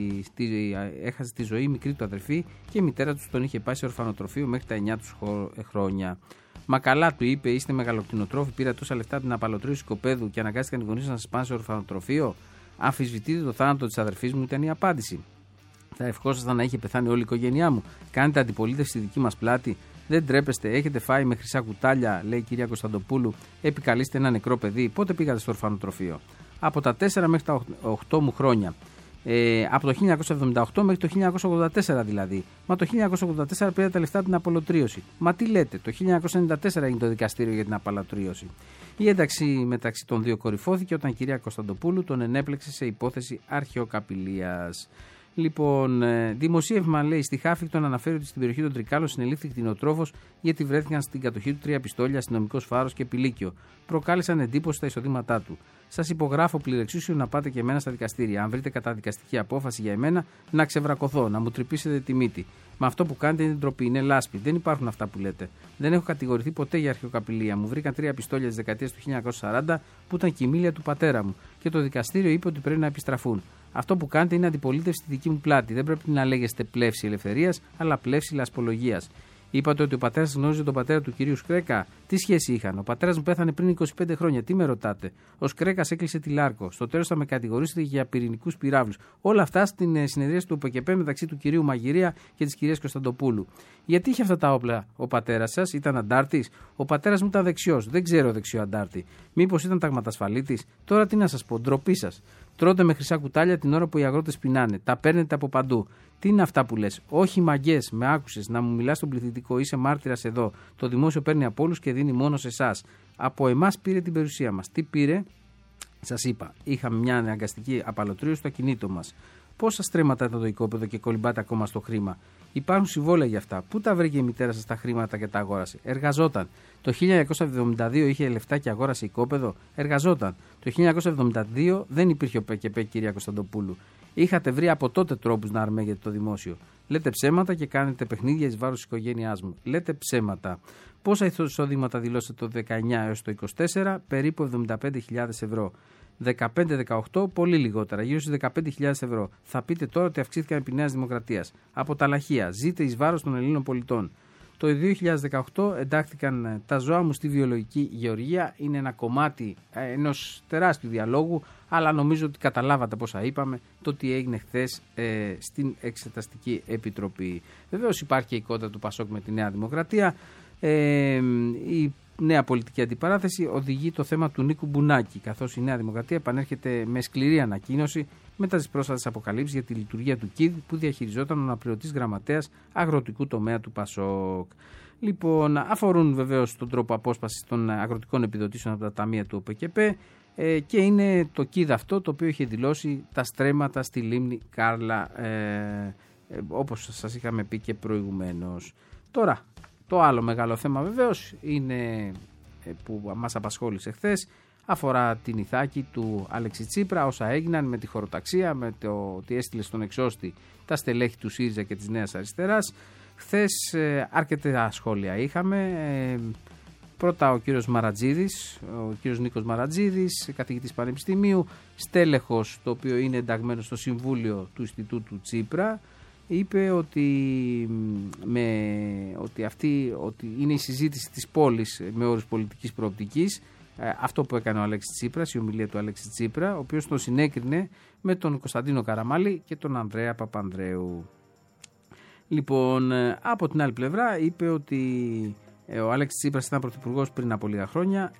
τη ζωή η μικρή του αδερφή και η μητέρα του τον είχε πάει σε ορφανοτροφείο μέχρι τα 9 τους χρόνια. Μα καλά, του είπε, είστε μεγαλοκτηνοτρόφοι, πήρα τόσα λεφτά από την απαλωτρίωση οικοπαίδου και αναγκάστηκαν οι γονείς να σας πάνε σε ορφανοτροφείο. Αμφισβητείτε το θάνατο της αδερφής μου, ήταν η απάντηση. Θα ευχόσασταν να είχε πεθάνει όλη η οικογένειά μου. Κάνετε αντιπολίτευση στη δική μας πλάτη. Δεν τρέπεστε, έχετε φάει με χρυσά κουτάλια, λέει η κυρία Κωνσταντοπούλου. Επικαλείστε ένα νεκρό παιδί. Πότε πήγατε στο ορφανοτροφείο? Από τα 4 μέχρι τα 8 μου χρόνια. Από το 1978 μέχρι το 1984 δηλαδή. Μα το 1984 πήρε τα λεφτά από την απολωτρίωση. Μα τι λέτε, το 1994 έγινε το δικαστήριο για την απαλωτρίωση. Η ένταξη μεταξύ των δύο κορυφώθηκε όταν η κυρία Κωνσταντοπούλου τον ενέπλεξε σε υπόθεση αρχαιοκαπηλείας. Λοιπόν, δημοσίευμα λέει στη Χάφικτον αναφέρει ότι στην περιοχή των Τρικάλων συνελήφθη κτηνοτρόφος γιατί βρέθηκαν στην κατοχή του 3 πιστόλια, αστυνομικός φάρος και πηλίκιο. Προκάλεσαν εντύπωση στα εισοδήματά του. Σας υπογράφω πληρεξούσιο να πάτε και εμένα στα δικαστήρια. Αν βρείτε καταδικαστική απόφαση για εμένα, να ξεβρακωθώ, να μου τρυπήσετε τη μύτη. Μα αυτό που κάνετε είναι ντροπή, είναι λάσπη. Δεν υπάρχουν αυτά που λέτε. Δεν έχω κατηγορηθεί ποτέ για αρχαιοκαπηλεία. Μου βρήκαν 3 πιστόλια της δεκαετίας του 1940 που ήταν κοιμήλια του πατέρα μου και το δικαστήριο είπε ότι πρέπει να επιστραφούν. Αυτό που κάνετε είναι αντιπολίτευση στη δική μου πλάτη. Δεν πρέπει να λέγεστε πλεύση ελευθερίας, αλλά πλεύση λασπολογίας. Είπατε ότι ο πατέρας σας γνώριζε τον πατέρα του κυρίου Σκρέκα. Τι σχέση είχαν? Ο πατέρας μου πέθανε πριν 25 χρόνια. Τι με ρωτάτε? Ο Σκρέκας έκλεισε τη Λάρκο. Στο τέλος θα με κατηγορήσετε για πυρηνικούς πυράβλους. Όλα αυτά στην συνεδρίαση του ΟΠΚΠ μεταξύ του κυρίου Μαγειρία και της κυρίας Κωνσταντοπούλου. Γιατί είχε αυτά τα όπλα ο πατέρας σας? Ήταν αντάρτης? Ο πατέρας μου ήταν δεξιός. Δεν ξέρω δεξιό αντάρτη. Μήπως ήταν ταγματασφαλίτης? Τώρα τι να σας πω, ντροπή σας. Τρώτε με χρυσά κουτάλια την ώρα που οι αγρότες πεινάνε. Τα παίρνετε από παντού. Τι είναι αυτά που λες? Όχι μαγκές, με άκουσες να μου μιλάς στον πληθυντικό, είσαι μάρτυρας εδώ. Το δημόσιο παίρνει από όλους και δίνει μόνο σε εσάς. Από εμάς πήρε την περιουσία μας. Τι πήρε? Σας είπα, είχαμε μια αναγκαστική απαλωτρίωση στο ακινήτο μας. Πόσα στρέμματα ήταν το οικόπεδο και κολυμπάτε ακόμα στο χρήμα? Υπάρχουν συμβόλαια για αυτά. Πού τα βρήκε η μητέρα σας τα χρήματα και τα αγόρασε? Εργαζόταν. Το 1972 είχε λεφτά και αγόρασε οικόπεδο? Εργαζόταν. Το 1972 δεν υπήρχε ο ΠΚΠ, κυρία Κωνσταντοπούλου. Είχατε βρει από τότε τρόπους να αρμέγετε το δημόσιο. Λέτε ψέματα και κάνετε παιχνίδια εις βάρος της οικογένειάς μου. Λέτε ψέματα. Πόσα εισοδήματα δηλώσετε το 19 έως το 24? Περίπου 75.000 ευρώ. 15-18 πολύ λιγότερα, γύρω στις 15.000 ευρώ. Θα πείτε τώρα ότι αυξήθηκαν επί Νέας Δημοκρατίας. Από τα λαχεία, ζείτε εις βάρος των Ελλήνων πολιτών. Το 2018 εντάχθηκαν τα ζώα μου στη βιολογική γεωργία. Είναι ένα κομμάτι ενός τεράστιου διαλόγου, αλλά νομίζω ότι καταλάβατε πόσα είπαμε, το τι έγινε χθες στην Εξεταστική Επιτροπή. Βεβαίως υπάρχει και η κόντρα του Πασόκ με τη Νέα Δημοκρατία. Η νέα πολιτική αντιπαράθεση οδηγεί το θέμα του Νίκου Μπουνάκη, καθώς η Νέα Δημοκρατία επανέρχεται με σκληρή ανακοίνωση μετά τις πρόσφατες αποκαλύψεις για τη λειτουργία του ΚΙΔ που διαχειριζόταν ο αναπληρωτής γραμματέας αγροτικού τομέα του Πασόκ. Λοιπόν, αφορούν βεβαίως τον τρόπο απόσπασης των αγροτικών επιδοτήσεων από τα ταμεία του ΟΠΚΠ και είναι το ΚΙΔ αυτό το οποίο είχε δηλώσει τα στρέμματα στη λίμνη Κάρλα, όπως σας είχαμε πει και προηγουμένως. Τώρα, το άλλο μεγάλο θέμα βεβαίως είναι που μας απασχόλησε χθες, αφορά την Ιθάκη του Αλέξη Τσίπρα, όσα έγιναν με τη χωροταξία, με το ότι έστειλε στον εξώστη τα στελέχη του ΣΥΡΙΖΑ και της Νέας Αριστεράς. Χθες αρκετά σχόλια είχαμε. Πρώτα ο κύριος Μαρατζίδης, ο κύριος Νίκος Μαρατζίδης, καθηγητής Πανεπιστημίου, στέλεχος το οποίο είναι ενταγμένο στο Συμβούλιο του Ινστιτούτου Τσίπρα, είπε ότι είναι η συζήτηση της πόλης με όρους πολιτικής προοπτικής, αυτό που έκανε ο Αλέξης Τσίπρας, η ομιλία του Αλέξη Τσίπρα, ο οποίος τον συνέκρινε με τον Κωνσταντίνο Καραμανλή και τον Ανδρέα Παπανδρέου. Λοιπόν, από την άλλη πλευρά είπε ότι ο Αλέξης Τσίπρας ήταν πρωθυπουργός πριν από λίγα χρόνια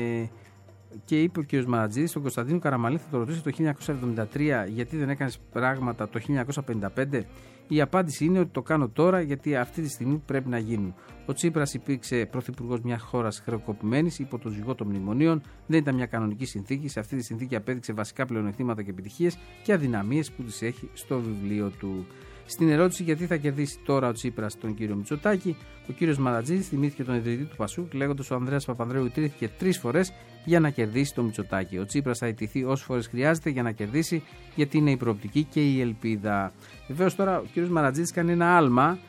και είπε ο κ. Μαρατζίδης στον Κωνσταντίνο Καραμανλή, θα το ρωτήσει το 1973 γιατί δεν έκανες πράγματα το 1955. Η απάντηση είναι ότι το κάνω τώρα γιατί αυτή τη στιγμή πρέπει να γίνουν. Ο Τσίπρας υπήρξε πρωθυπουργός μιας χώρας χρεοκοπημένης υπό το ζυγό των μνημονίων. Δεν ήταν μια κανονική συνθήκη. Σε αυτή τη συνθήκη απέδειξε βασικά πλεονεκτήματα και επιτυχίες και αδυναμίες που τις έχει στο βιβλίο του. Στην ερώτηση γιατί θα κερδίσει τώρα ο Τσίπρας τον κύριο Μητσοτάκη, ο κύριος Μαρατζίδης θυμήθηκε τον ιδρυτή του Πασούκ, λέγοντας ο Ανδρέας Παπανδρέου ιτήθηκε 3 φορές για να κερδίσει τον Μητσοτάκη. Ο Τσίπρας θα ιτηθεί όσες φορές χρειάζεται για να κερδίσει, γιατί είναι η προοπτική και η ελπίδα. Βεβαίως τώρα ο κύριος Μαρατζίδης κάνει ένα άλμα.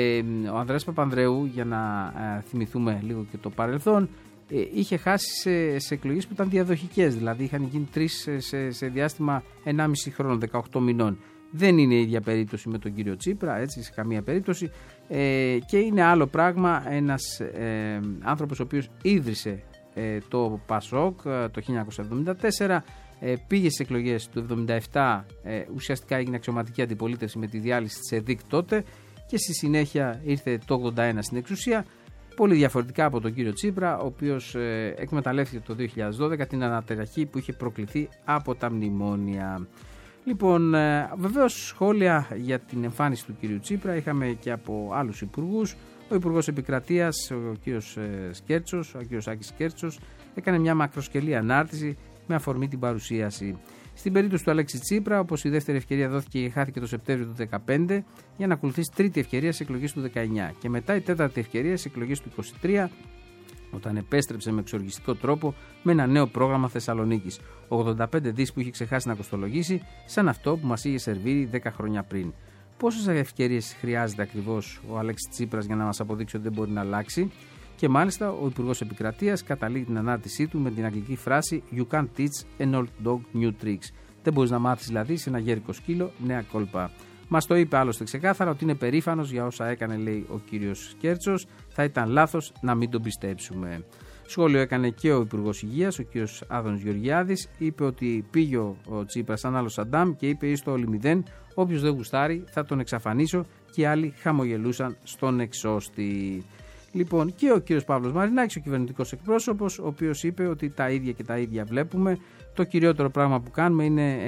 Ο Ανδρέας Παπανδρέου, για να θυμηθούμε λίγο και το παρελθόν, είχε χάσει σε εκλογές που ήταν διαδοχικές, δηλαδή είχαν γίνει 3 σε διάστημα 1,5 χρόνο, 18 μηνών. Δεν είναι η ίδια περίπτωση με τον κύριο Τσίπρα, έτσι, σε καμία περίπτωση, και είναι άλλο πράγμα ένας άνθρωπος ο οποίος ίδρυσε το ΠΑΣΟΚ το 1974, πήγε στις εκλογές του 1977, ουσιαστικά έγινε αξιωματική αντιπολίτευση με τη διάλυση της ΕΔΙΚ τότε και στη συνέχεια ήρθε το 1981 στην εξουσία. Πολύ διαφορετικά από τον κύριο Τσίπρα, ο οποίος εκμεταλλεύτηκε το 2012 την αναταραχή που είχε προκληθεί από τα μνημόνια. Λοιπόν, βεβαίως σχόλια για την εμφάνιση του κύριου Τσίπρα είχαμε και από άλλους υπουργούς. Ο Υπουργός Επικρατείας, ο κύριος Σκέρτσος, ο κύριος Άκης Σκέρτσος, έκανε μια μακροσκελή ανάρτηση με αφορμή την παρουσίαση. Στην περίπτωση του Αλέξη Τσίπρα, όπως η δεύτερη ευκαιρία δόθηκε και χάθηκε το Σεπτέμβριο του 2015, για να ακολουθήσει τρίτη ευκαιρία σε εκλογές του 2019 και μετά η τέταρτη ευκαιρία σε εκλογές του 2023, όταν επέστρεψε με εξοργιστικό τρόπο με ένα νέο πρόγραμμα Θεσσαλονίκης. 85 δις που είχε ξεχάσει να κοστολογήσει, σαν αυτό που μας είχε σερβίρει 10 χρόνια πριν. Πόσες ευκαιρίες χρειάζεται ακριβώς ο Αλέξης Τσίπρας για να μας αποδείξει ότι δεν μπορεί να αλλάξει? Και μάλιστα ο Υπουργός Επικρατείας καταλήγει την ανάρτησή του με την αγγλική φράση You can't teach an old dog new tricks. Δεν μπορείς να μάθεις δηλαδή σε ένα γέρικο σκύλο νέα κόλπα. Μας το είπε άλλωστε ξεκάθαρα ότι είναι περήφανος για όσα έκανε, λέει ο κύριος Σκέρτσος. Θα ήταν λάθος να μην τον πιστέψουμε. Σχόλιο έκανε και ο Υπουργός Υγείας, ο κύριος Άδωνης Γεωργιάδης. Είπε ότι πήγε ο Τσίπρας σαν άλλο Σαντάμ και είπε «Είστε όλοι μηδέν. Όποιος δεν γουστάρει θα τον εξαφανίσω». Και άλλοι χαμογελούσαν στον εξώστη. Λοιπόν, και ο κύριος Παύλος Μαρινάκης, ο κυβερνητικός εκπρόσωπος, ο οποίος είπε ότι τα ίδια και τα ίδια βλέπουμε. Το κυριότερο πράγμα που κάνουμε είναι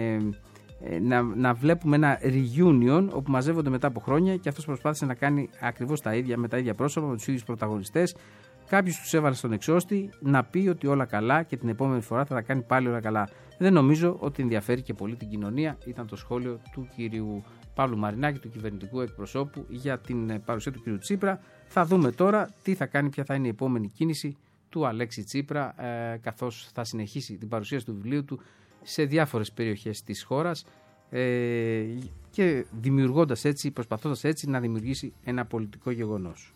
να βλέπουμε ένα reunion όπου μαζεύονται μετά από χρόνια και αυτός προσπάθησε να κάνει ακριβώς τα ίδια με τα ίδια πρόσωπα, με τους ίδιους πρωταγωνιστές. Κάποιος τους έβαλε στον εξώστη να πει ότι όλα καλά και την επόμενη φορά θα τα κάνει πάλι όλα καλά. Δεν νομίζω ότι ενδιαφέρει και πολύ την κοινωνία, ήταν το σχόλιο του κυρίου Παύλου Μαρινάκη, του κυβερνητικού εκπροσώπου, για την παρουσία του κυρίου Τσίπρα. Θα δούμε τώρα τι θα κάνει, ποια θα είναι η επόμενη κίνηση του Αλέξη Τσίπρα, καθώς θα συνεχίσει την παρουσίαση του βιβλίου του σε διάφορες περιοχές της χώρας και δημιουργώντας έτσι, προσπαθώντας έτσι να δημιουργήσει ένα πολιτικό γεγονός.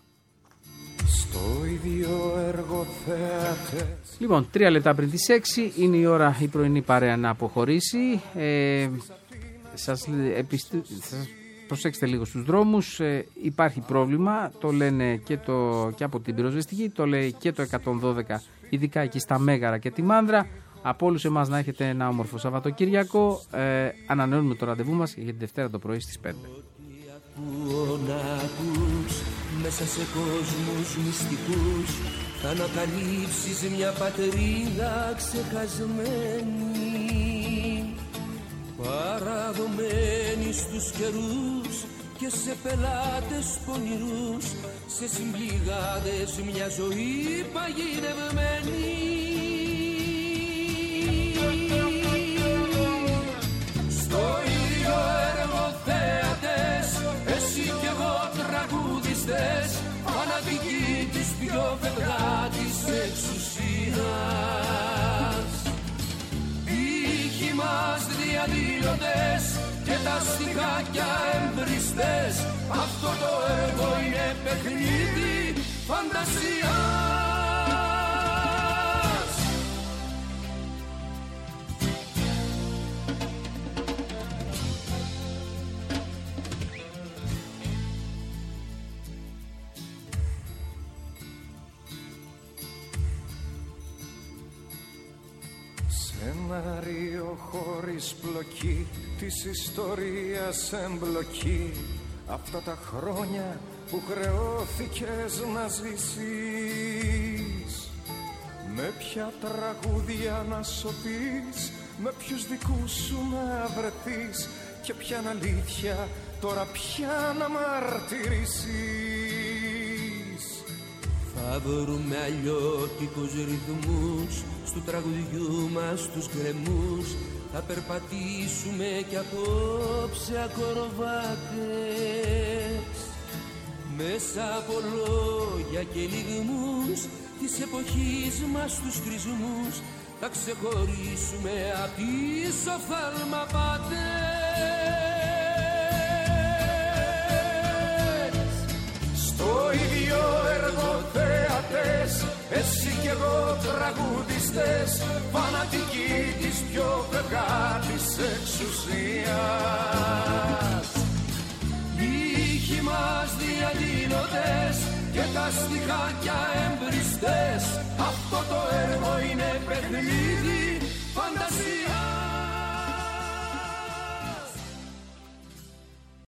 Στο ίδιο έργο θεατές. Λοιπόν, 3 λεπτά πριν τις 6 είναι η ώρα η πρωινή παρέα να αποχωρήσει. Σας προσέξτε λίγο στους δρόμους, υπάρχει πρόβλημα, το λένε και από την πυροσβεστική, το λέει και το 112, ειδικά εκεί στα Μέγαρα και τη Μάνδρα. Από όλους εμάς να έχετε ένα όμορφο Σαββατοκύριακο. Ανανεώνουμε το ραντεβού μας για την Δευτέρα το πρωί στις 5. Μέσα σε κόσμους μυστικούς θα ανακαλύψεις μια πατρίδα ξεχασμένη, παραδομένη στους καιρούς και σε πελάτες πονηρούς, σε συμπληγάδες μια ζωή παγιδευμένη. Στο ίδιο έργο θέατες, εσύ κι εγώ τραγουδιστές, φανατικοί της πιο φευγάτης εξουσίας. Ήχοι μας διαδηλωτές και τα στιχάκια εμπριστές, αυτό το έργο είναι παιχνίδι φαντασίας. Σενάριο χωρίς πλοκή της ιστορίας εμπλοκή. Αυτά τα χρόνια που χρεώθηκες να ζήσεις, με ποια τραγούδια να σωθείς, με ποιους δικούς σου να βρεθείς και ποια αλήθεια τώρα πια να μαρτυρήσεις. Θα βρούμε αλλιώτικους ρυθμούς στου τραγουδιού μας τους γκρεμούς. Θα περπατήσουμε κι απόψε ακροβάτες, μέσα από λόγια και λιγμούς της εποχής μας τους χρησμούς. Θα ξεχωρίσουμε απ' τις οφθαλμαπάτες. Στο ίδιο έργο θεατές, εσύ κι εγώ τραγουδιστές, φανατικοί της πιο φευγάτης εξουσίας. Οι ήχοι μας διαδηλωτές και τα στιχάκια εμπριστές. Αυτό το έργο είναι παιχνίδι